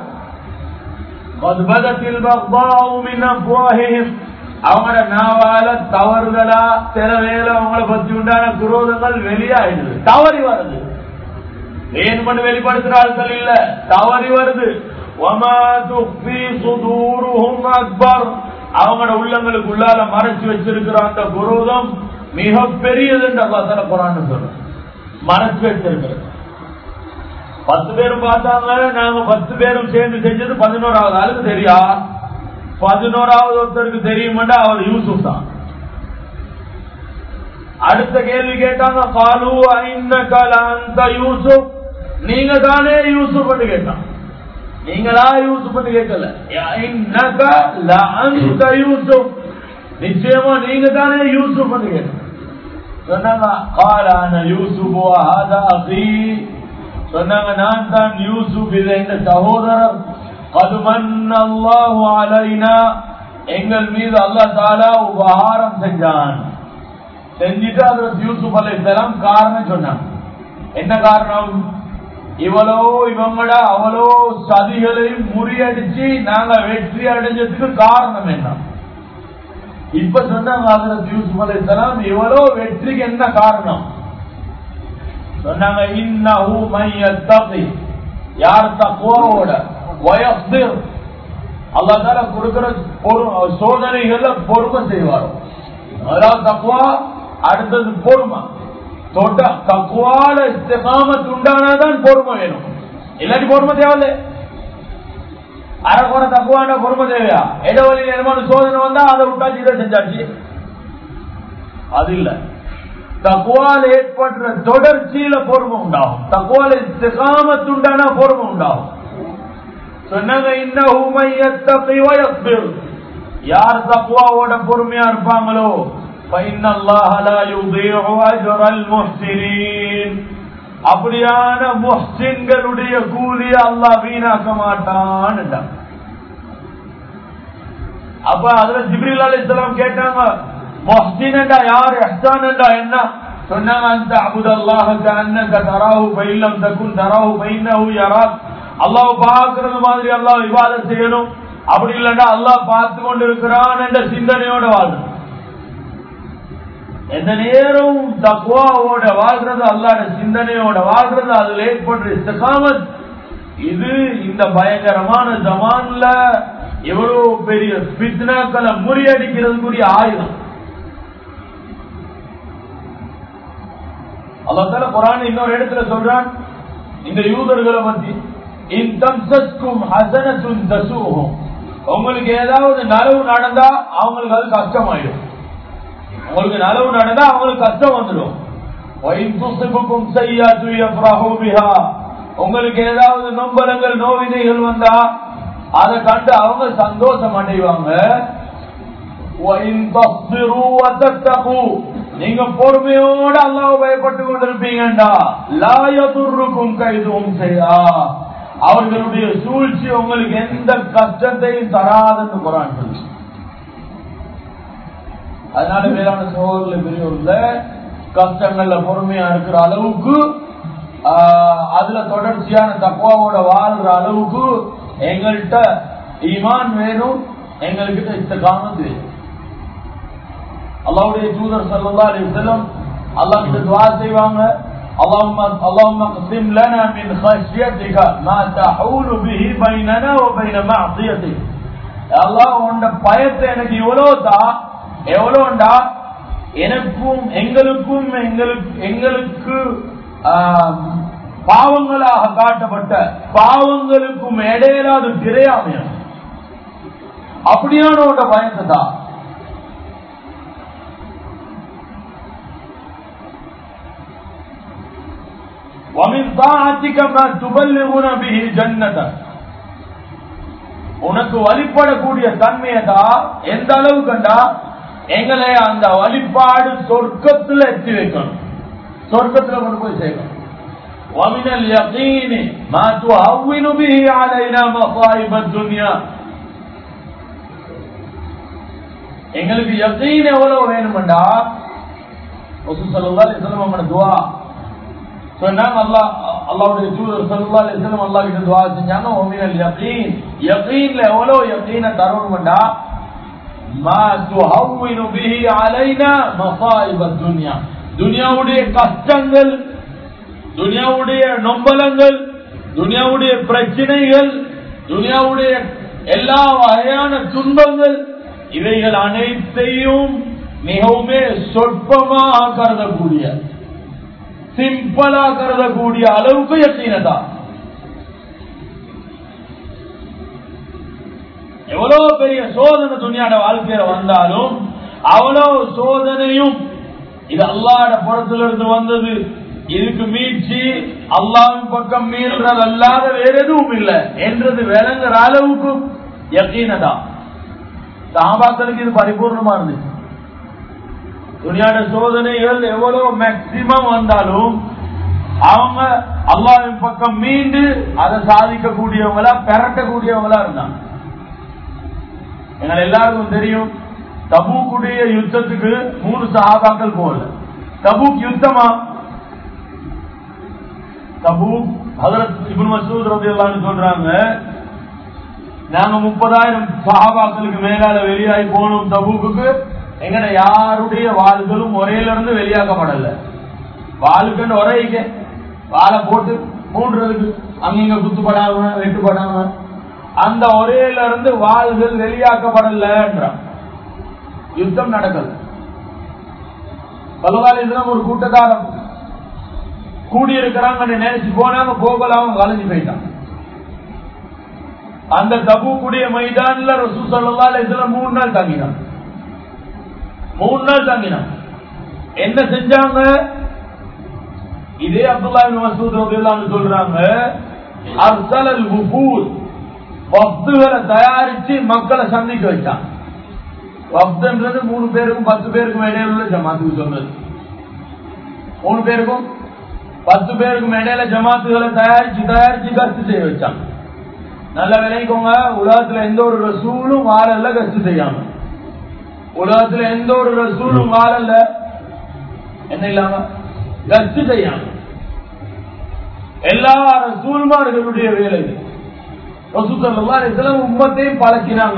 A: அவங்களோட நாவால தவறுதலா சில வேலை அவங்களை பத்தி உண்டான குரோதங்கள் வெளியாயிடுது, தவறி வருது. வேணுமென்று வெளிப்படுத்துறார்கள் இல்ல, தவறி வருது. அவங்களோட உள்ளங்களுக்கு உள்ளால மறைச்சு வச்சிருக்கிற அந்த குரோதம் மிக பெரியது என்று அல்லாஹ் தஆலா குர்ஆன்ல சொல்றான். மறைச்சு வச்சிருக்கிறது. பத்து பேரும் பார்த்தாங்க, நாங்க பத்து பேரும் சேர்ந்து செஞ்சது பதினோராவது ஆளுக்கு தெரியா, பதினோராவது ஒருத்தருக்கு தெரியுமெண்டா அவர் யூசுப் தான். அடுத்த கேள்வி கேட்டாங்க, காலு ஐன்னக லஅன்த யூசுப், நீங்க தானே யூசுப் என்று கேட்டான். நீங்களா யூசுப் என்று கேட்கல, ஐன்னக லஅன்த யூசுப், நிச்சயமா நீங்க தானே யூசுப் என்று கேட்டான். சொன்னாங்க, قال انا يوسف وهذا اخي, சொன்னாங்க நான் தான் யூசுப், இது எங்க சகோதரர். قد من الله علينا, எங்கள் மீது அல்லாஹ் தஆலா உபகாரம் செஞ்சான். செஞ்சிட்டு ஹஜ்ரத் யூசுப் அலைஹிஸ்ஸலாம் காரணம் சொன்னாங்க. என்ன காரணம்? இவளோ இவங்கள அவளோ சதிகளையும் முறியடிச்சு நாங்க வெற்றி அடைஞ்சதுக்கு காரணம் என்ன? இப்ப சொன்னாங்க ஹஜ்ரத் யூசுப் அலைஹிஸ்ஸலாம் இவளோ வெற்றிக்கு என்ன காரணம் சொன்னாங்க. இன்னஹு மய்யத்தகி, யார் தக்வாவோட வயஸ்பிர், அல்லாஹ் தஆலா கொடுக்கிற சோதனைகள்ல பொறுமை செய்வார். அதாவது தக்வா, அடுத்தது பொறுமை. தொட்ட தக்வால இஸ்திகாமத் உண்டானாதான் பொறுமை வேணும், இல்லாட்டி பொறுமை தேவையில்லை. அரைக்குறை தக்குவான பொறுமை தேவையா? இடவழி நேரமான சோதனை வந்தா அதை விட்டாச்சு, இதை செஞ்சாச்சு, அது இல்ல. தக்குவால் ஏற்படுற தொடர்ச்சியில பொறுமை உண்டாகும், தக்குவால் இஸ்திகாமத் உண்டானா பொறுமை உண்டாகும். சொன்னாங்க, இன்னஹு மய்யத்தகி வயஸ்பிர், யார் தக்வாவோட பொறுமையா இருப்பாங்களோ ஃபஇன்னல்லாஹ லா யுதீஉ அஜ்ரல் முஹ்சினீன், அப்படியான முஹ்சின்களுடைய கூலியை அல்லாஹ் வீணாக்க மாட்டான். அப்ப அதுல ஜிப்ரீல் அலைஹிஸ்ஸலாம் கேட்டாங்க, முஹ்சின் என்றா யார், இஹ்சான் என்றா என்ன? சொன்னாங்க, அந்த அபுதல்லாஹ கஅன்னக தராஹு ஃபஇல்லம் தகுன் தராஹு ஃபஇன்னஹு யராக், அல்லாஹ் பார்க்கிறது மாதிரி அல்லாஹ் இபாதத் செய்யணும், அப்படி இல்லைன்னா அல்லாஹ் பார்த்து கொண்டிருக்கிறான் என்ற சிந்தனையோட வாழணும். எந்த நேரம் தக்வாவோட வாழ்றது, அல்லாஹ்வுடைய சிந்தனையோட வாழ்றது, அதுல ஏற்படுற இஸ்திகாமத், இது இந்த பயங்கரமான ஜமான்ல எவ்வளவு பெரிய ஃபித்னாக்களை முறியடிக்கிறதுக்குரிய ஆயுதம். அல்லாஹ் தஆலா குர்ஆன் இன்னொரு இடத்துல சொல்றான் இந்த யூதர்களை பத்தி, இன் தம்சஸ்கும் ஹஸனத்துன் தஸூஹும், உங்களுக்கு ஏதாவது நலவு நடந்தா அவங்களுக்கு அது கஷ்டமாயிடும், உங்களுக்கு நலவு நடந்தா அவங்களுக்கு கஷ்டம் வந்துடும். உங்களுக்கு ஏதாவது நொம்பலங்கள் நோவினைகள் வந்தா அதை கண்டு அவங்க சந்தோஷம் அடைவாங்க. நீங்க பொறுமையோடு அல்லாஹ்வை பயப்பட்டு கொண்டிருப்பீங்கடா லா யதுர்ருக்கும் கைதுஹும் ஷைஆ அவர்களுடைய சூழ்ச்சி உங்களுக்கு எந்த கஷ்டத்தையும் தராதுன்னு குர்ஆன் சொல்லுது. அதனால மேலான சகோதரர்களே பெரியவர்களே கஷ்டங்கள்ல பொறுமையா இருக்கிற அளவுக்கு அதுல தொடர்ச்சியான தக்வாவோட வாழ்ற அளவுக்கு எங்கள்கிட்ட ஈமான் வேணும், எங்கள்கிட்ட இஸ்திகாமத் வேணும். அல்லாஹ்வுடைய தூதர் ஸல்லல்லாஹு அலைஹி வஸல்லம் அல்லாஹ் கிட்ட துஆ செய்வாங்க, அல்லாஹும்ம அல்லாஹும்ம க்ஸிம் லனா மின் خشيتك ما تحول به بيننا وبين معصيتك. அல்லாஹ் உன்னுடைய பயத்தை எனக்கு எவ்வளவு தா எவ்வளவுண்டா எனக்கும் எங்களுக்கும் எங்களுக்கு எங்களுக்கு பாவங்களாக காட்டப்பட்ட பாவங்களுக்கும் இடையிலாது திரையாமையம் அப்படியான உன்னுடைய பயத்தை தான். ومن طاعتك ما تبلغنا به جنتك. உனக்கு வழிபடக்கூடிய தன்மையை தான் எந்த அளவுக்குண்டா எங்களை அந்த வழிபாடு சொர்க்கத்தில் எத்தி வைக்கணும், சொர்க்கத்தில் கொண்டு போய் சேர்க்கணும். ومن اليقين ما تهون به علينا مصائب الدنيا. எங்களுக்கு யகீன் எவ்வளவு வேணும்டா ரசூல் ஸல்லல்லாஹு அலைஹி வஸல்லம் அவங்களோட துஆ சொன்னாங்க. அல்லாஹ் அல்லாஹ்வுடைய தூதர் ஸல்லல்லாஹு அலைஹி வஸல்லம் அல்லாஹ் கிட்ட துஆ செஞ்சாங்க. ومن اليقين யகீன்ல எவ்வளவு யகீனை தரணும்டா ما تهون به علينا مصائب الدنيا. துனியாவுடைய கஷ்டங்கள், துனியாவுடைய நொம்பலங்கள், துனியாவுடைய பிரச்சனைகள், துனியாவுடைய எல்லா வகையான துன்பங்கள் இவைகள் அனைத்தையும் மிகவும் சொற்பமாக கருதக்கூடிய சிம்பிளா கருதக்கூடிய அளவுக்கு யக்கீனதா. எவ்வளவு பெரிய சோதனை துனியாட வாழ்க்கையில வந்தாலும் அவ்வளவு சோதனையும் இது அல்லாஹ்வுடைய புறத்திலிருந்து வந்தது, இதுக்கு மீட்சி அல்லாஹ்வின் பக்கம் மீறுறது அல்லாத வேற எதுவும் இல்லை என்றது விளங்குற அளவுக்கு யக்கீனதா. சஹாபாக்களுக்கு இது பரிபூர்ணமா இருந்துச்சு. துனியாட சோதனைகள் எவ்வளவு மேக்சிமம் வந்தாலும் அவங்க அல்லாஹ்வின் பக்கம் மீண்டு அதை சாதிக்கக்கூடியவங்களா பெறட்டக்கூடியவங்களா இருந்தாங்க. எங்கள் எல்லாருக்கும் தெரியும் தபூக்குடைய யுத்தத்துக்கு மூணு சஹாபாக்கள் போகல. தபூக் யுத்தமா தபூக் ஹஜ்ரத் இப்னு மஸ்ஊத் ரலியல்லாஹு அன்ஹு சொல்றாங்க, நாங்க முப்பதாயிரம் சஹாபாக்களுக்கு மேலால வெளியாகி போனோம் தபூக்குக்கு. எங்கட யாருடைய வாள்களும் ஒரேல இருந்து வெளியாக்கப்படல. வாளுக்கு ஒரேக்க வாழை போட்டு மூன்றதுக்கு அங்கிங்க குத்துப்படாம வெட்டுப்படாம அந்த ஒரேல இருந்து வாள்கள் வெளியாக்கப்படல என்றான். யுத்தம் நடக்கல. பலவாலிசனம் ஒரு கூட்டத்தாரம் கூடியிருக்கிறாங்க நினைச்சு போனாங்க, போகலாம் கலைஞ்சு போயிட்டான். அந்த தபூக்குடைய மைதான்ல ரசூல் ஸல்லல்லாஹு அலைஹி வஸல்லம் மூணு நாள் தங்கினான். மூணு நாள் தங்கினான். என்ன செஞ்சாங்க? இதே அப்துல்லாஹ் இப்னு மஸ்ஊத் ரலியல்லாஹு அன்ஹு சொல்றாங்க, அர்ஸலல் வஃபூத் வஃப்துகளை தயாரிச்சு மக்களை சந்திக்க வச்சான். வஃப்துன்றது மூணு பேருக்கும் பத்து பேருக்கும் இடையில உள்ள ஜமாத்துக்கு சொல்றது. மூணு பேருக்கும் பத்து பேருக்கும் இடையில ஜமாத்துகளை தயாரிச்சு தயாரிச்சு கஸ்து செய்ய வச்சான். நல்ல விளைக்கோங்க, உலகத்துல எந்த ஒரு ரசூலும் வாழல்ல கஸ்து செய்யாம. உலகத்துல எந்த ஒரு ரசூலும் வாழல்ல என்ன இல்லாம கஸ்து செய்யாம. எல்லா ரசூல்மார்களுடைய வேலை. ரசூல் ஸல்லல்லாஹு அலைஹி வஸல்லம் உம்மத்தையும் பழக்கினாங்க.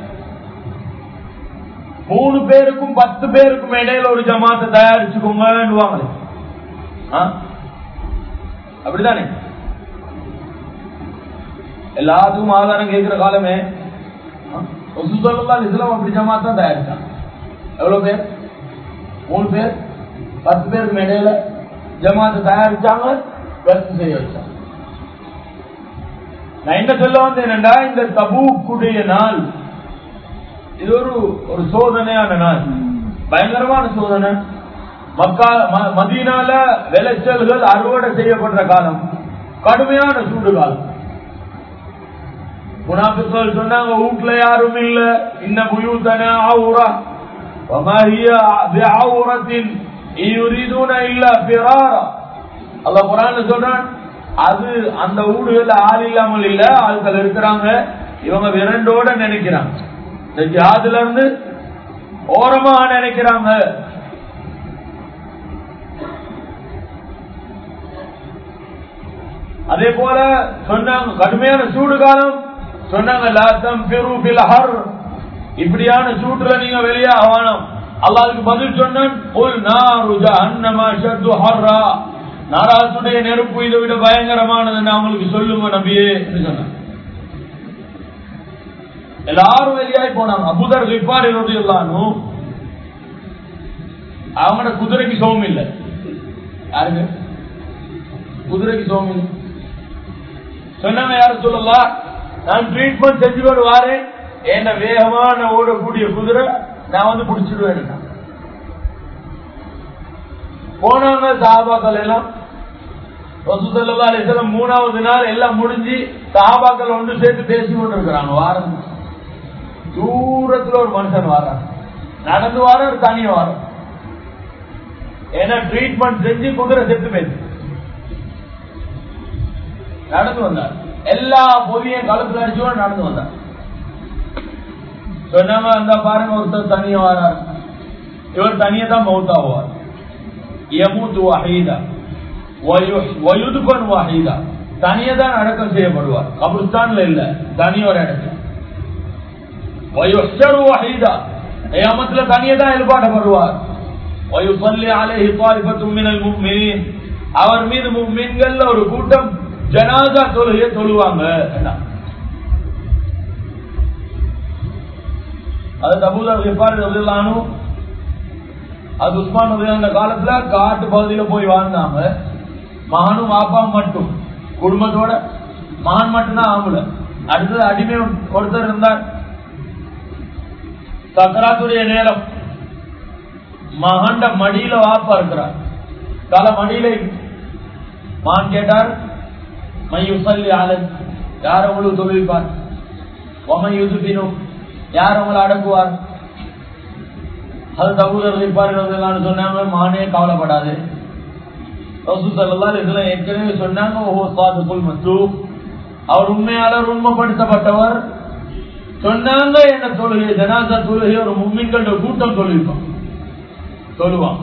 A: மூணு பேருக்கும் பத்து பேருக்கும் இடையில ஒரு ஜமாத்தை தயாரிச்சுக்கோங்க. அப்படித்தானே? எல்லாத்துக்கும் ஆதாரம் கேட்கிற காலமே ரசூல் ஸல்லல்லாஹு அலைஹி வஸல்லம் அப்படி ஜமாத் தான் தயாரிச்சாங்க. எவ்வளவு பேர்? மூணு பேர் பத்து பேருக்கு இடையில ஜமாத்தை தயாரிச்சாங்க, கஸ்து செய்ய வச்சாங்க. நான் என்ன சொல்ல வந்தேன்டா, இந்த தபூக்குடைய நாள் இது ஒரு ஒரு சோதனையான நாள், பயங்கரமான சோதனை. மக்கா மதீனால விளைச்சல்கள் அறுவடை செய்யப்படுற காலம், கடுமையான சூடு காலம். முனாஃபிக்குகள் சொன்னாங்க, வீட்டுல யாரும் இல்ல, இன்ன புயூதனா அவுரா வமா ஹிய பிஅவுரத்தின் யுரிதுன இல்ல ஃபிராரா. அல்லாஹ் குர்ஆன்ல சொல்றான், அது அந்த ஊடுகள்ல ஆள் இல்லாமல் இல்ல, ஆட்கள் இருக்கிறாங்க, இவங்க விரண்டோட நினைக்கிறாங்க, இந்த ஜிஹாதுல இருந்து ஓரமா நினைக்கிறாங்க. அதே போல சொன்னாங்க கடுமையான சூடு காலம், சொன்னாங்க லா தன்ஃபிரு ஃபில் ஹர், இப்படியான சூட்டுல நீங்க வெளியே ஆகணும். அல்லாஹ்வுக்கு பதில் சொன்னான், குல் நாரு ஜஹன்னம அஷத்து ஹர்ரா, நரகத்துடைய நெருப்பு இதை விட பயங்கரமானது அவங்களுக்கு சொல்லுங்க நபியே என்று சொன்னாங்க. எல்லாரும் வெளியாகி போனாங்க. அபூதர் கிஃபாரி ரலியல்லாஹு அன்ஹு அவங்களோட குதிரைக்கு சோம் இல்லை. யாருங்க குதிரைக்கு சோம் இல்லை? சொன்னாங்க, யாரும் சொல்லலாம், நான் ட்ரீட்மெண்ட் செஞ்சு கொண்டு வாரேன், என்ன வேகமான ஓடக்கூடிய குதிரை நான் வந்து பிடிச்சிடுவேன். போனாங்க சஹாபாக்கள் எல்லாம். ரசூல் ஸல்லல்லாஹு அலைஹி வஸல்லம் மூணாவது நாள் எல்லாம் முடிஞ்சு சஹாபாக்கள் ஒன்று சேர்த்து பேசி கொண்டு இருக்கிறாங்க. வாரம் தூரத்துல ஒரு மனுஷன் வாரான், நடந்து வார ஒரு தனிய வாரம். ஏன்னா ட்ரீட்மெண்ட் செஞ்சு குதிரை செத்து பேசி நடந்து வந்தார். எல்லா பொதியும் கழுத்துல அடிச்சு நடந்து வந்தார். சொன்னாங்க, அந்த பாருங்க ஒருத்தர் தனியா வரார், இவர் தனியா தான் மௌத்தாவார். யமூத் வஹீதா வயுதுபன் வஹீதா, தனியா தான் அடக்கம் செய்யப்படுவார். கபிரிஸ்தான்ல இல்ல, தனியா ஒரு இடத்துல. வயுஹ்ஷரு வஹீதா, கியாமத்துல தனியா தான் எழுப்பாட்டப்படுவார். வயுஸல்லி அலைஹி த்வாயிஃபத்தும் மினல் முஃமினீன், அவர் மீது முஃமின்கள் ஒரு கூட்டம் ஜனாஸா தொழுகையை தொழுவாங்க. அது அபூதர் கிஃபாரி ரலியல்லாஹு அன்ஹு, அது உஸ்மான் ரலியல்லாஹு அந்த காலத்துல காட்டு பகுதியில போய் வாழ்ந்தாங்க. மகனும் பாப்பாவும் மட்டும், குடும்பத்தோட மகன் மட்டும்தான் ஆம்பளை. அடுத்தது அடிமை ஒருத்தர் இருந்தார். சக்கராத்துடைய நேரம், மகண்ட மடியில வாப்பா இருக்கிறார், தலை மடியில. மகன் கேட்டார், மையுசல்லி அலைஹி, யார் உங்களுக்கு தொழுவிப்பார்? வமையுதுபினு, யார் உங்களை அடக்குவார்? அது அபூதர் கிஃபாரி ரலியல்லாஹு அன்ஹு சொன்னாங்க, மகனே கவலைப்படாது, ரசூல் ஸல்லல்லாஹு அலைஹி வஸல்லம் ஏற்கனவே சொன்னாங்க, ஓஹோ சாதுகுல் மஸ்தூக், அவர் உண்மையாளர், உண்மைப்படுத்தப்பட்டவர். சொன்னாங்க, என்ன தொழுகை, ஜனாஸா தொழுகை ஒரு முஃமின்களோட கூட்டம் தொழுவிப்பான் சொல்லுவான்.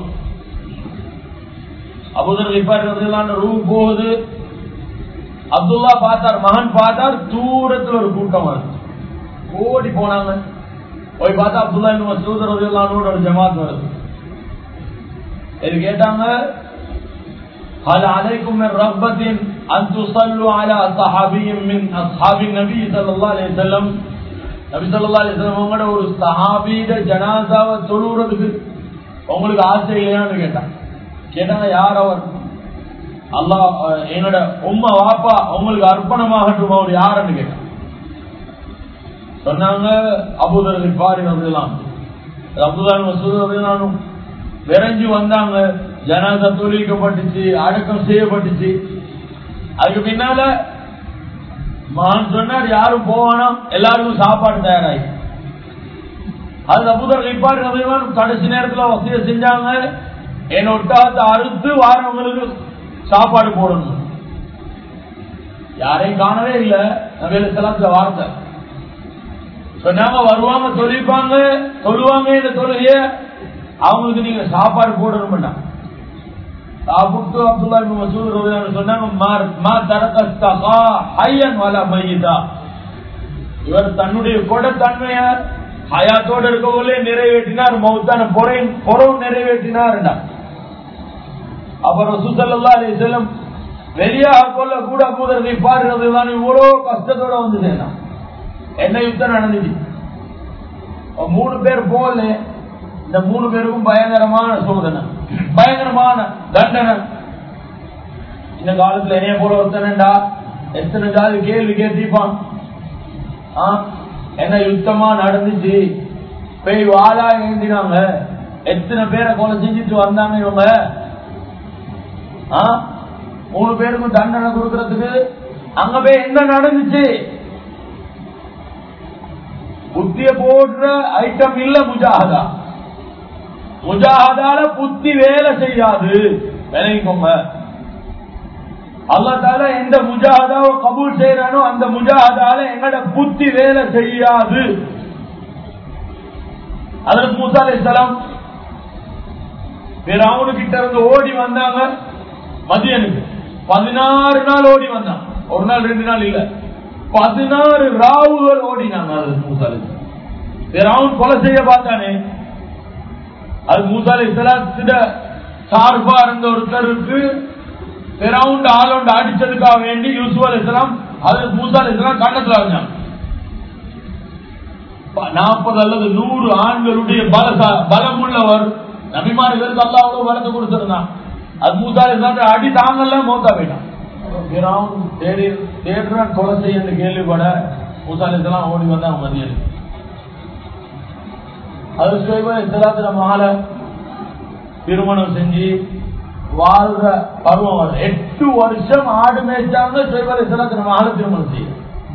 A: அபூதர் கிஃபாரி ரலியல்லாஹு அன்ஹு ரூஹ் போகுது. அப்துல்லா பார்த்தார், மகன் பார்த்தார், தூரத்தில் ஒரு கூட்டம் வருது. ஓடி போனாங்க. போய் பார்த்தா அப்துல்லா இப்னு மஸ்ஊத் ரலியல்லாஹு அன்ஹு ஒரு ஜமாத் வருது. இது கேட்டாங்க, ஹல் அலைக்கும் மின் ரஹ்பத்தின் அன் துஸல்லு அலா ஸஹாபிய்யின் மின் அஸ்ஹாபின் நபி ஸல்லல்லாஹு அலைஹி வஸல்லம், நபி ஸல்லல்லாஹு அலைஹி வஸல்லம் உங்களோட ஒரு சஹாபியோட ஜனாஸாவை தொழுறதுக்கு உங்களுக்கு ஆசை இல்லையான்னு கேட்டாங்க. கேட்டாங்க, யார் அவர்? அல்லாஹ் என்னோட உம்மா வாப்பா உங்களுக்கு அர்ப்பணமாகட்டும், அவர் யாருன்னு கேட்டாங்க. சொன்னாங்க, அபூதர் கிஃபாரி ரலியல்லாஹு அன்ஹு. அப்துல்லா இப்னு மஸ்ஊத் ரலியல்லாஹு அன்ஹு விரைஞ்சு வந்தாங்க. ஜனாஸா தொழுவிக்கப்பட்டுச்சு, அடக்கம் செய்யப்பட்டுச்சு. அதுக்கு பின்னால மகன் சொன்னார், யாரும் போவானா, எல்லாருக்கும் சாப்பாடு தயாராகி. அது அபூதர் கிஃபாரி ரலியல்லாஹு அன்ஹு கடைசி நேரத்தில் வசிய செஞ்சாங்க, என் ஒட்டகத்தை அறுத்து வாரவங்களுக்கு சாப்பாடு போடணும். யாரையும் காணவே இல்லை. நபி ஸல்லல்லாஹு வார்த்தை சொன்னாங்க, வருவாங்க, தொழிப்பாங்க, சொல்லுவாங்க, இந்த தொழுகைய அவங்களுக்கு நீங்க சாப்பாடு போடணும். சாப்பிட்டு அப்துல்லா இப்னு மஸ்ஊத் ரலியல்லாஹு அன்ஹு சொன்னாங்க, மா தரகஸ்தகா ஹய்யன் வலா மையிதா, இவர் தன்னுடைய கொடத்தன்மைய ஹயாத்தோடு இருக்கவங்களே நிறைவேற்றினார், மௌத்தான பொறவும் நிறைவேற்றினார். அப்ப ரசூல் ஸல்லல்லாஹு அலைஹி வஸல்லம் வெளியாக கொள்ள கூட அபூதர் கிஃபாரி ரலியல்லாஹு அன்ஹு இவ்வளவு கஷ்டத்தோட வந்து சேர்ந்தான். என்ன யுத்தம் நடந்துச்சு? மூணு பேர் போல, இந்த மூணு பேருக்கும் பயங்கரமான சோதனை, பயங்கரமான தண்டனை. இந்த காலத்துல என்னைய போல ஒருத்தனண்டா எத்தனை ஜாதி கேள்வி கேட்டிருப்பான். என்ன யுத்தமா நடந்துச்சு, போய் வாழா ஏந்தினாங்க, எத்தனை பேரை கொலை செஞ்சுட்டு வந்தாங்க இவங்க. மூணு பேருக்கும் தண்டனை கொடுக்கறதுக்கு அங்க போய் என்ன நடந்துச்சு, புத்திய போடுற ஐட்டம் இல்ல முஜாஹதா. முஜாஹதால புத்தி வேலை செய்யாது. விளங்கிக்கோங்க, அல்லாஹ் தஆலா எந்த முஜாஹதாவை கபூல் செய்யறானோ அந்த முஜாஹதால எங்கட புத்தி வேலை செய்யாது. ஹஜ்ரத் மூசா அலைஹிஸ்ஸலாம் ஃபிரௌன் கிட்ட இருந்து ஓடி வந்தாங்க மதியனுக்கு. பதினாறு நாள் ஓடி வந்தாங்க, ஒரு நாள் ரெண்டு நாள் இல்ல, பதினாறு ராவுகள் ஓடினாங்க. ஹஜ்ரத் மூசா அலைஹிஸ்ஸலாம் ஃபிரௌன் கொலை செய்ய பார்த்தானே, அது மூசா அலைஹிஸ்ஸலாத்திட சார்பா இருந்த ஒருத்தருக்கு ஃபிரௌன் ஆளோண்டு அடிச்சதுக்காக வேண்டி யூசுப் அலைஹிஸ்ஸலாம் ஹஜ்ரத் மூசா அலைஹிஸ்ஸலாம் கண்ணத்துல அறிஞ்சாங்க. நாற்பது அல்லது நூறு ஆண்களுடைய பலம் உள்ளவர் நபிமார்களுக்கு அல்லாஹ் அவ்வளவு பலத்தை கொடுத்திருந்தான். அது மூசா அலைஹிஸ்ஸலாம் அடி தாங்கலாம் மௌத்தா போயிட்டான். ஃபிரௌன் தேடி தேடுறான் கொலை செய்ய கேள்விப்பட மூசா அலைஹிஸ்ஸலாம் ஓடி வந்தாங்க மதியனுக்கு. அது சுவைப மகால திருமணம் செஞ்சு வாழ்ற பருவம். எட்டு வருஷம் ஆடு மேய்ச்சாங்க சுவைப மகால திருமணம் செய்ய.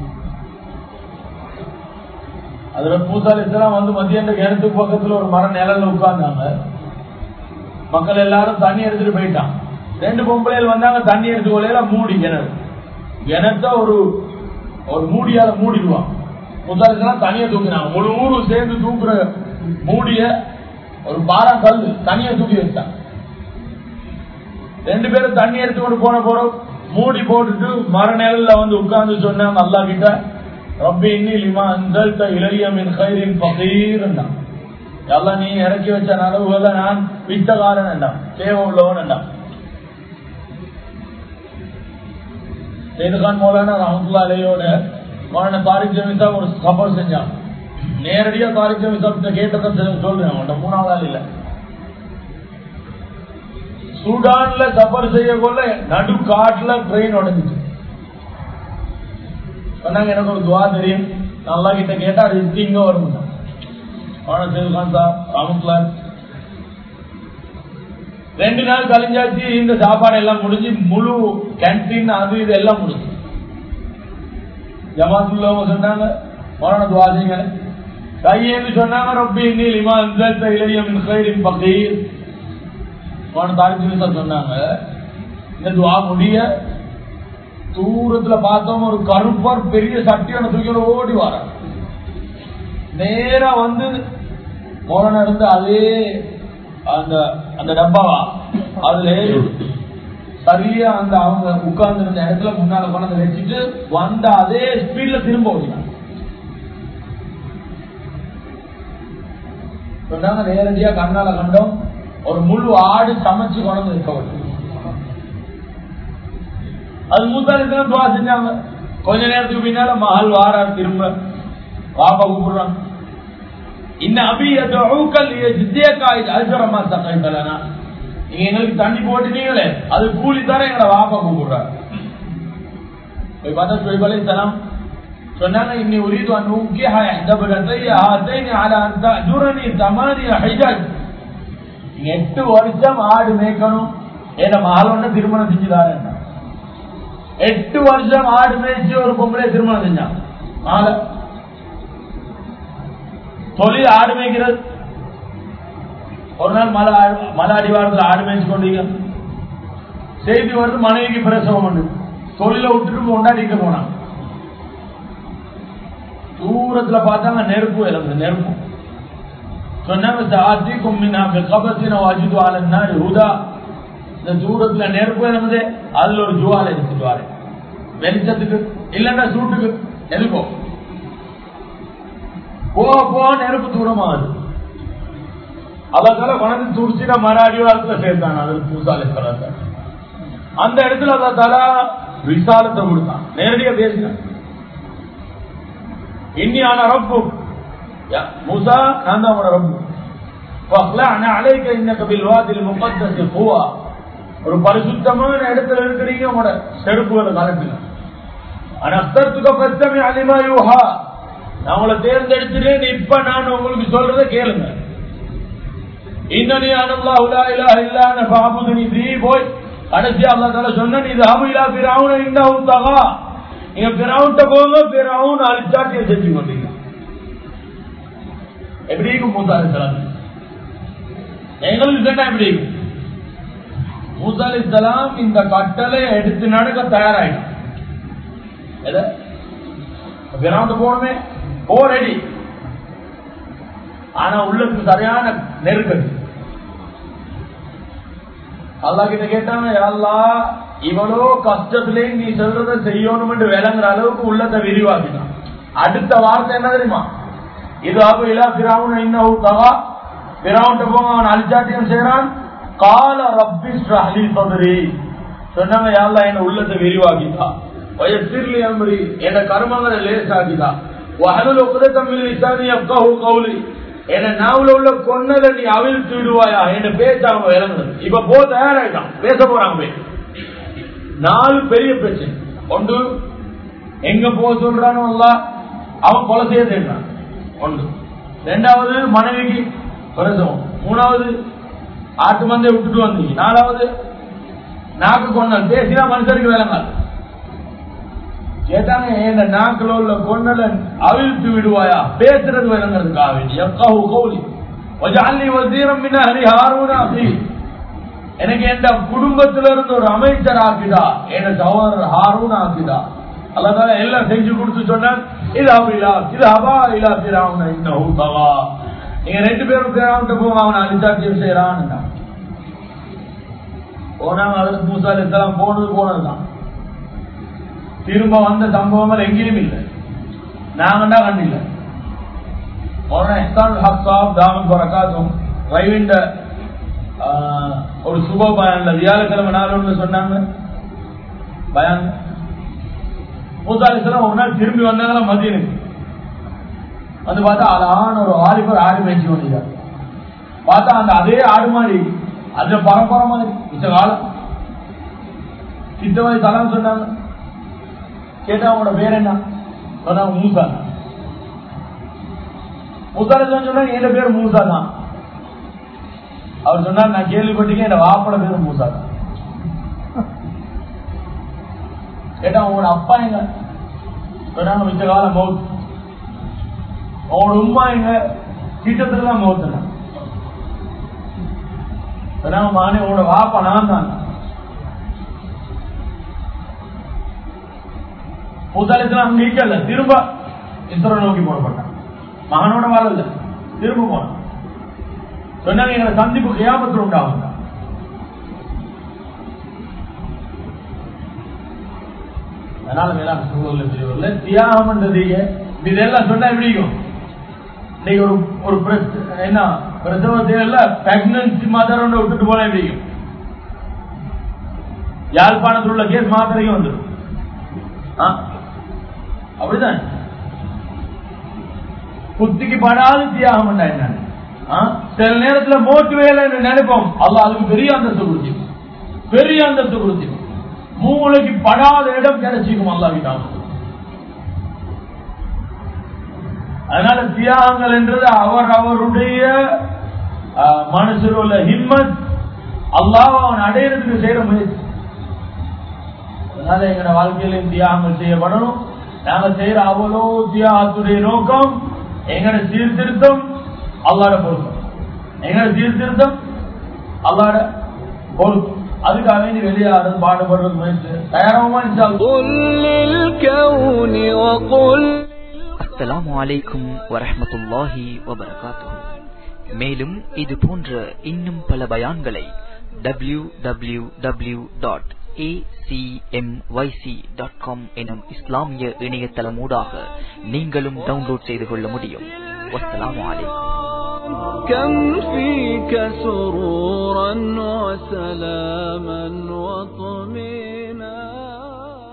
A: அதுல மூசா அலைஹிஸ்ஸலாம் வந்து மத்தியான கிணத்துக்கு பக்கத்துல ஒரு மர நிழல்ல உட்கார்ந்தாங்க. மக்கள் எல்லாரும் தண்ணி எடுத்துட்டு போயிட்டான். ரெண்டு பொம்பளைகள் வந்தாங்க, தண்ணி எடுத்துக்கொள்ள மூடி கிணறு கிணத்த ஒரு ஒரு மூடியால மூடிடுவான். மூசா அலைஹிஸ்ஸலாம் தண்ணியை தூக்கினாங்க. முழு ஊரு சேர்ந்து தூக்குற மூடிய ஒரு பாரம் கல்லு தண்ணியை தூக்கி வச்சான். ரெண்டு பேரும் தண்ணி எடுத்துக்கொண்டு போன போறோம் மூடி போட்டுட்டு மர நிழல்ல வந்து உட்கார்ந்து சொன்னாங்க அல்லாஹ் கிட்ட, ரப்பி இன்னி லிமா அன்ஸல்த இலைய மின் கைரின் ஃபகீர்னா, அல்லாஹ் நீ இறக்கி வச்ச அளவுகளை நான் பிச்சைக்காரன் என்றான், தேவை உள்ளவன் என்றான். சேதுகான் மௌலானா ரஹ்மத்துல்லாஹி அலைஹியோட மௌலானா தாரிக் ஜமீல் சாஹிப் ஒரு சஃபர் செஞ்சாங்க. நேரடியா தாரிக் ஜமீல் சாஹிப் கேட்டதான் சொல்றேன், மூணாவது ஆள் இல்ல. சூடான்ல சஃபர் செய்ய கொள்ள நடு காட்டுல ட்ரெயின் உடஞ்சிச்சு. சொன்னாங்க எனக்கு ஒரு துவா தெரியும், நல்லா கிட்ட கேட்டா ரிஸ்க் இங்க வரும். ரெண்டு நாள் கழிஞ்சாச்சு, இந்த சாப்பாடு எல்லாம் முடிஞ்சு முழு கேன்டீன் அது இது எல்லாம் முடிஞ்சு. ஜமாத்துள்ளவங்க சொன்னாங்க மௌலானா துவா செய்யுங்க. கையேந்து சொன்னாங்க ரப்பி இன்னி லிமா அன்ஸல்த இலைய மின் கைரின் ஃபகீர். மௌலானா தாரிக் ஜமீல் சாஹிப் சொன்னாங்க இந்த துவா முடிய தூரத்துல பார்த்தோம் ஒரு கருப்பர் பெரிய சட்டியான தூக்கி ஓடி வர நேரா வந்து மௌலானா இருந்து அதே அந்த அந்த டப்பாவா அதுல சரியா அந்த அவங்க உட்கார்ந்து இருந்த இடத்துல முன்னால கொண்டு வச்சுட்டு வந்த அதே ஸ்பீட்ல திரும்ப ஓடினாங்க. சொன்னாங்க நேரடியா கண்ணால கண்டோம் ஒரு முழு ஆடு சமைச்சு கொண்டு வைக்கப்பட்டு. அது மூத்தாளுக்கு துவா செஞ்சாங்க. கொஞ்ச நேரத்துக்கு பின்னால மகள் வாரா திரும்ப பாப்பா கூப்பிடுறாங்க, இன்ன அபியத்தை அஜரமா சகைத்தலனா, நீங்க எங்களுக்கு தண்ணி போட்டுட்டீங்களே அது கூலி தர எங்களை வாப்பா கூப்பிடுறாரு. போய் பார்த்தா சுவைப் அலைஹிஸ்ஸலாம் சொன்னாங்க இன்னி உரீது அன் உக்கிஹ இஹ்தபலதைய ஹாதைனி அலா அன் தஅஜுரனி தமானிய ஹிஜாஜ். நீங்க எட்டு வருஷம் ஆடு மேய்க்கணும், ஏன்னா மகளோட திருமணம் செஞ்சுதாரேன்னா. எட்டு வருஷம் ஆடு மேய்ச்சி ஒரு பொம்பளை திருமணம் செஞ்சாங்க. மகள தொழில் ஆடு மேய்க்கிறது. ஒரு நாள் மலை மலை அடிவாரத்தில் ஆடு மேய்ச்சி கொண்டீங்க, செய்தி வருது மனைவிக்கு பிரசவம் பண்ணு, தொழில விட்டுட்டு கொண்டாடிட்டு போனாங்க. தூரத்துல பார்த்தாங்க நெருப்பு இழந்து நெருப்பு. சொன்னாங்க இந்த தூரத்துல நெருப்பு இழந்து அதுல ஒரு ஜுவாலை எடுத்துட்டு வாரு, வெளிச்சத்துக்கு இல்லன்னா சூட்டுக்கு எதுக்கோ போ போ நெருப்பு தூரமாகுது. அதால வனது துடிச்சுனா மர அடிவாரத்துல சேர்த்தாங்க. அது பூசாலை கலாச்சார அந்த இடத்துல அதால விசாலத்தை கொடுத்தான். நேரடியா பேசினான், இன்னியான ரப்பு மூசா நான் தான் உன ரப்பு, அழைக்க இன்ன கபில் முகத்தது பூவா, ஒரு பரிசுத்தமான இடத்துல இருக்கிறீங்க, உங்களோட செருப்புகளை கலட்டுங்க. ஆனா அஸ்தத்துக்கு பச்சமே அலிமா யூஹா, நான் உங்களை தேர்ந்தெடுத்துட்டேன், இப்ப நான் உங்களுக்கு சொல்றத கேளுங்க. இன்னனி அனல்லாஹு லா இலாஹ இல்லா அன ஃபஅபுதுனி ஃப்ரீ போய் கடைசி அல்லாஹ் தஆலா சொன்னா நீ ذهبوا الى فرعون انه طغى, நீங்க ஃபிரௌன்ட்ட போங்க, ஃபிரௌன் அழிச்சாட்டிய செஞ்சு கொண்டீங்க. எப்படி மூசா அலைஹிஸ்ஸலாம் எங்களுக்கு கேட்டா எப்படி மூசா அலைஹிஸ்ஸலாம் இந்த கட்டளை எடுத்து நடக்க தயாராயிட்டான். போனமே போ ரெடி. ஆனா உள்ளத்துக்கு சரியான நெருக்கடி. அல்லாஹ் கிட்ட கேட்டாங்க, யா அல்லாஹ் இவ்வளோ கஷ்டத்திலே நீ சொல்றத செய்யணும் என்று விளங்குற அளவுக்கு உள்ளத்தை விரிவாக்கினான். அடுத்த வார்த்தை என்ன தெரியுமா? இது அபு இலா ஃபிரௌன இன்னஹு தகா. ஃபிரௌன்ட்ட போங்க, அவன் அழிச்சாட்டியம் செய்றான். கால ரப்பி இஸ்ரஹ் லி ஸத்ரி. சொன்னாங்க, யா அல்லாஹ் என்ன உள்ளத்தை விரிவாக்கிதா. வயஸ்ஸிர் லி அம்ரி, என்ன கர்மங்களை லேசாக்கிதா. வஹலுல் உக்தம் மின் லிசானி யஃகஹு கௌலி, என்ன நாவுல உள்ள கொன்னல நீ அவிழ்த்து விடுவாயா, என்ன பேச அவங்க இறங்குது. இப்ப போ தயாராயிட்டான், பேச போறாங்க. போய் நாலு பெரிய பிரச்சனை. ஒன்று எங்க போக சொல்றானோ அல்லாஹ், அவன் கொலை செய்ய தேடுறான். ஒன்று. ரெண்டாவது மனைவிக்கு பிரசவம். மூணாவது ஆட்டு மந்தை விட்டுட்டு வந்தீங்க. நாலாவது நாக்கு கொண்டல், பேசினா மனுஷருக்கு விளங்காது. கேட்டாங்க, என் நாக்குல உள்ள கொண்டல அவிழ்த்து விடுவாயா, பேசுறது விளங்குறதுக்காக. எனக்கு என் குடும்பத்தில இருந்து ஒரு அமைச்சர் ஆக்கிடா, என் சகோதரர் ஹாரூன் ஆக்கிடா. அல்லாஹ் எல்லாம் செஞ்சு கொடுத்து சொன்னான், இது அபிலா இது அபா இலா ஃபிரௌன இன்னஹு தகா. நீங்க ரெண்டு பேரும் ஃபிரௌன்ட்ட போங்க, அவன் அழிச்சாட்டியம் செய்யறான். போனாங்க. அதற்கு மூசா அலைஹிஸ்ஸலாம் போனது போனதுதான். திரும்ப வந்த சம்பவங்கள் எங்கேயும் இல்லை. நாங்கண்டா கண்டில்லை. ஒரு சுப பயான்ல வியாழக்கிழமை நாள் ஒன்று சொன்னாங்க. பயான் மூசா அலைஹிஸ்ஸலாம் ஒரு நாள் திரும்பி வந்தாங்களா மதீனாக்கு. வந்து பார்த்தா அழகான ஒரு ஆலிபர் ஆடு மேய்ச்சி வந்தார். பார்த்தா அந்த அதே ஆடு மாதிரி, அதுல பரம்பரை மாதிரி மிச்ச காலம் சித்தவாதி தலாம் சொன்னாங்க. கேட்டா அவங்களோட பேர் என்ன சொன்னாங்க, மூசா. மூசா சொன்னா என் பேர் மூசா தான். அவர் சொன்னார், நான் கேள்விப்பட்டிருக்கேன், என் வாப்பட பேர் மூசா தான். கேட்டா அவங்களோட அப்பா எங்க சொன்னாங்க, மிச்ச காலம் மவுத். அவங்களோட உமா எங்க கிட்டத்துல தான் மவுத்துனா. சொன்னாங்க, மானே உங்களோட வாப்பா நான் தான். மூசாலிஸ்லாம் நீக்கல, திரும்ப இஸ்ரோ நோக்கி போடப்பட்டான். மகனோட வாழல, திரும்ப போனான். சொன்னாங்க, எங்களை சந்திப்பு கியாமத்தில் உண்டாகும். அதனால மேலாம் சூழல்ல தியாகம் என்றது இதெல்லாம் சொன்னா எப்படிக்கும். இன்னைக்கு ஒரு ஒரு என்ன பிரசவத்தில் பிரெக்னன்சி மதர் ஒன்று விட்டுட்டு போனா எப்படிக்கும். யாழ்ப்பாணத்தில் உள்ள கேஸ் மாத்திரைக்கும் வந்துடும். அப்படிதான் புத்திக்கு படாது தியாகம் என்ன. சில நேரத்துல மோட்டு வேலை நினைப்போம், அல்லாஹ் அதுக்கு பெரிய அந்தஸ்து கொடுத்து பெரிய அந்தஸ்து கொடுத்து மூளைக்கு படாத இடம் கிடைச்சிக்கும் அல்லாஹ் கிட்ட. அதனால தியாகங்கள் என்றது அவர் அவருடைய மனசில் உள்ள ஹிம்மத், அல்லாஹ் அவன் அடையிறதுக்கு செய்யற முயற்சி. அதனால எங்க வாழ்க்கையிலும் தியாகங்கள் செய்யப்படணும். நாங்க செய்யற அவ்வளோ தியாகத்துடைய நோக்கம் எங்கட சீர்திருத்தம், அல்லாஹ்வோட பொறுப்பு. எங்கட சீர்திருத்தம் அல்லாஹ்வோட பொறுப்பு. அதுக்காக வேண்டி வெளியாடுறது பாடுபடுறது முயற்சி தயாரமா இருந்தால்.
B: அஸ்ஸலாமு அலைக்கும் வரஹ்மத்துல்லாஹி வபரகாத்துஹு. மேலும் இது போன்ற இன்னும் பல பயான்களை W W W dot A C M Y C dot com எனும் இஸ்லாமிய இணையதளமூடாக நீங்களும் டவுன்லோட் செய்து கொள்ள முடியும். வஸ்ஸலாமு அலைக்கும்.
C: كم فيك سرورا وسلاما وطمئنا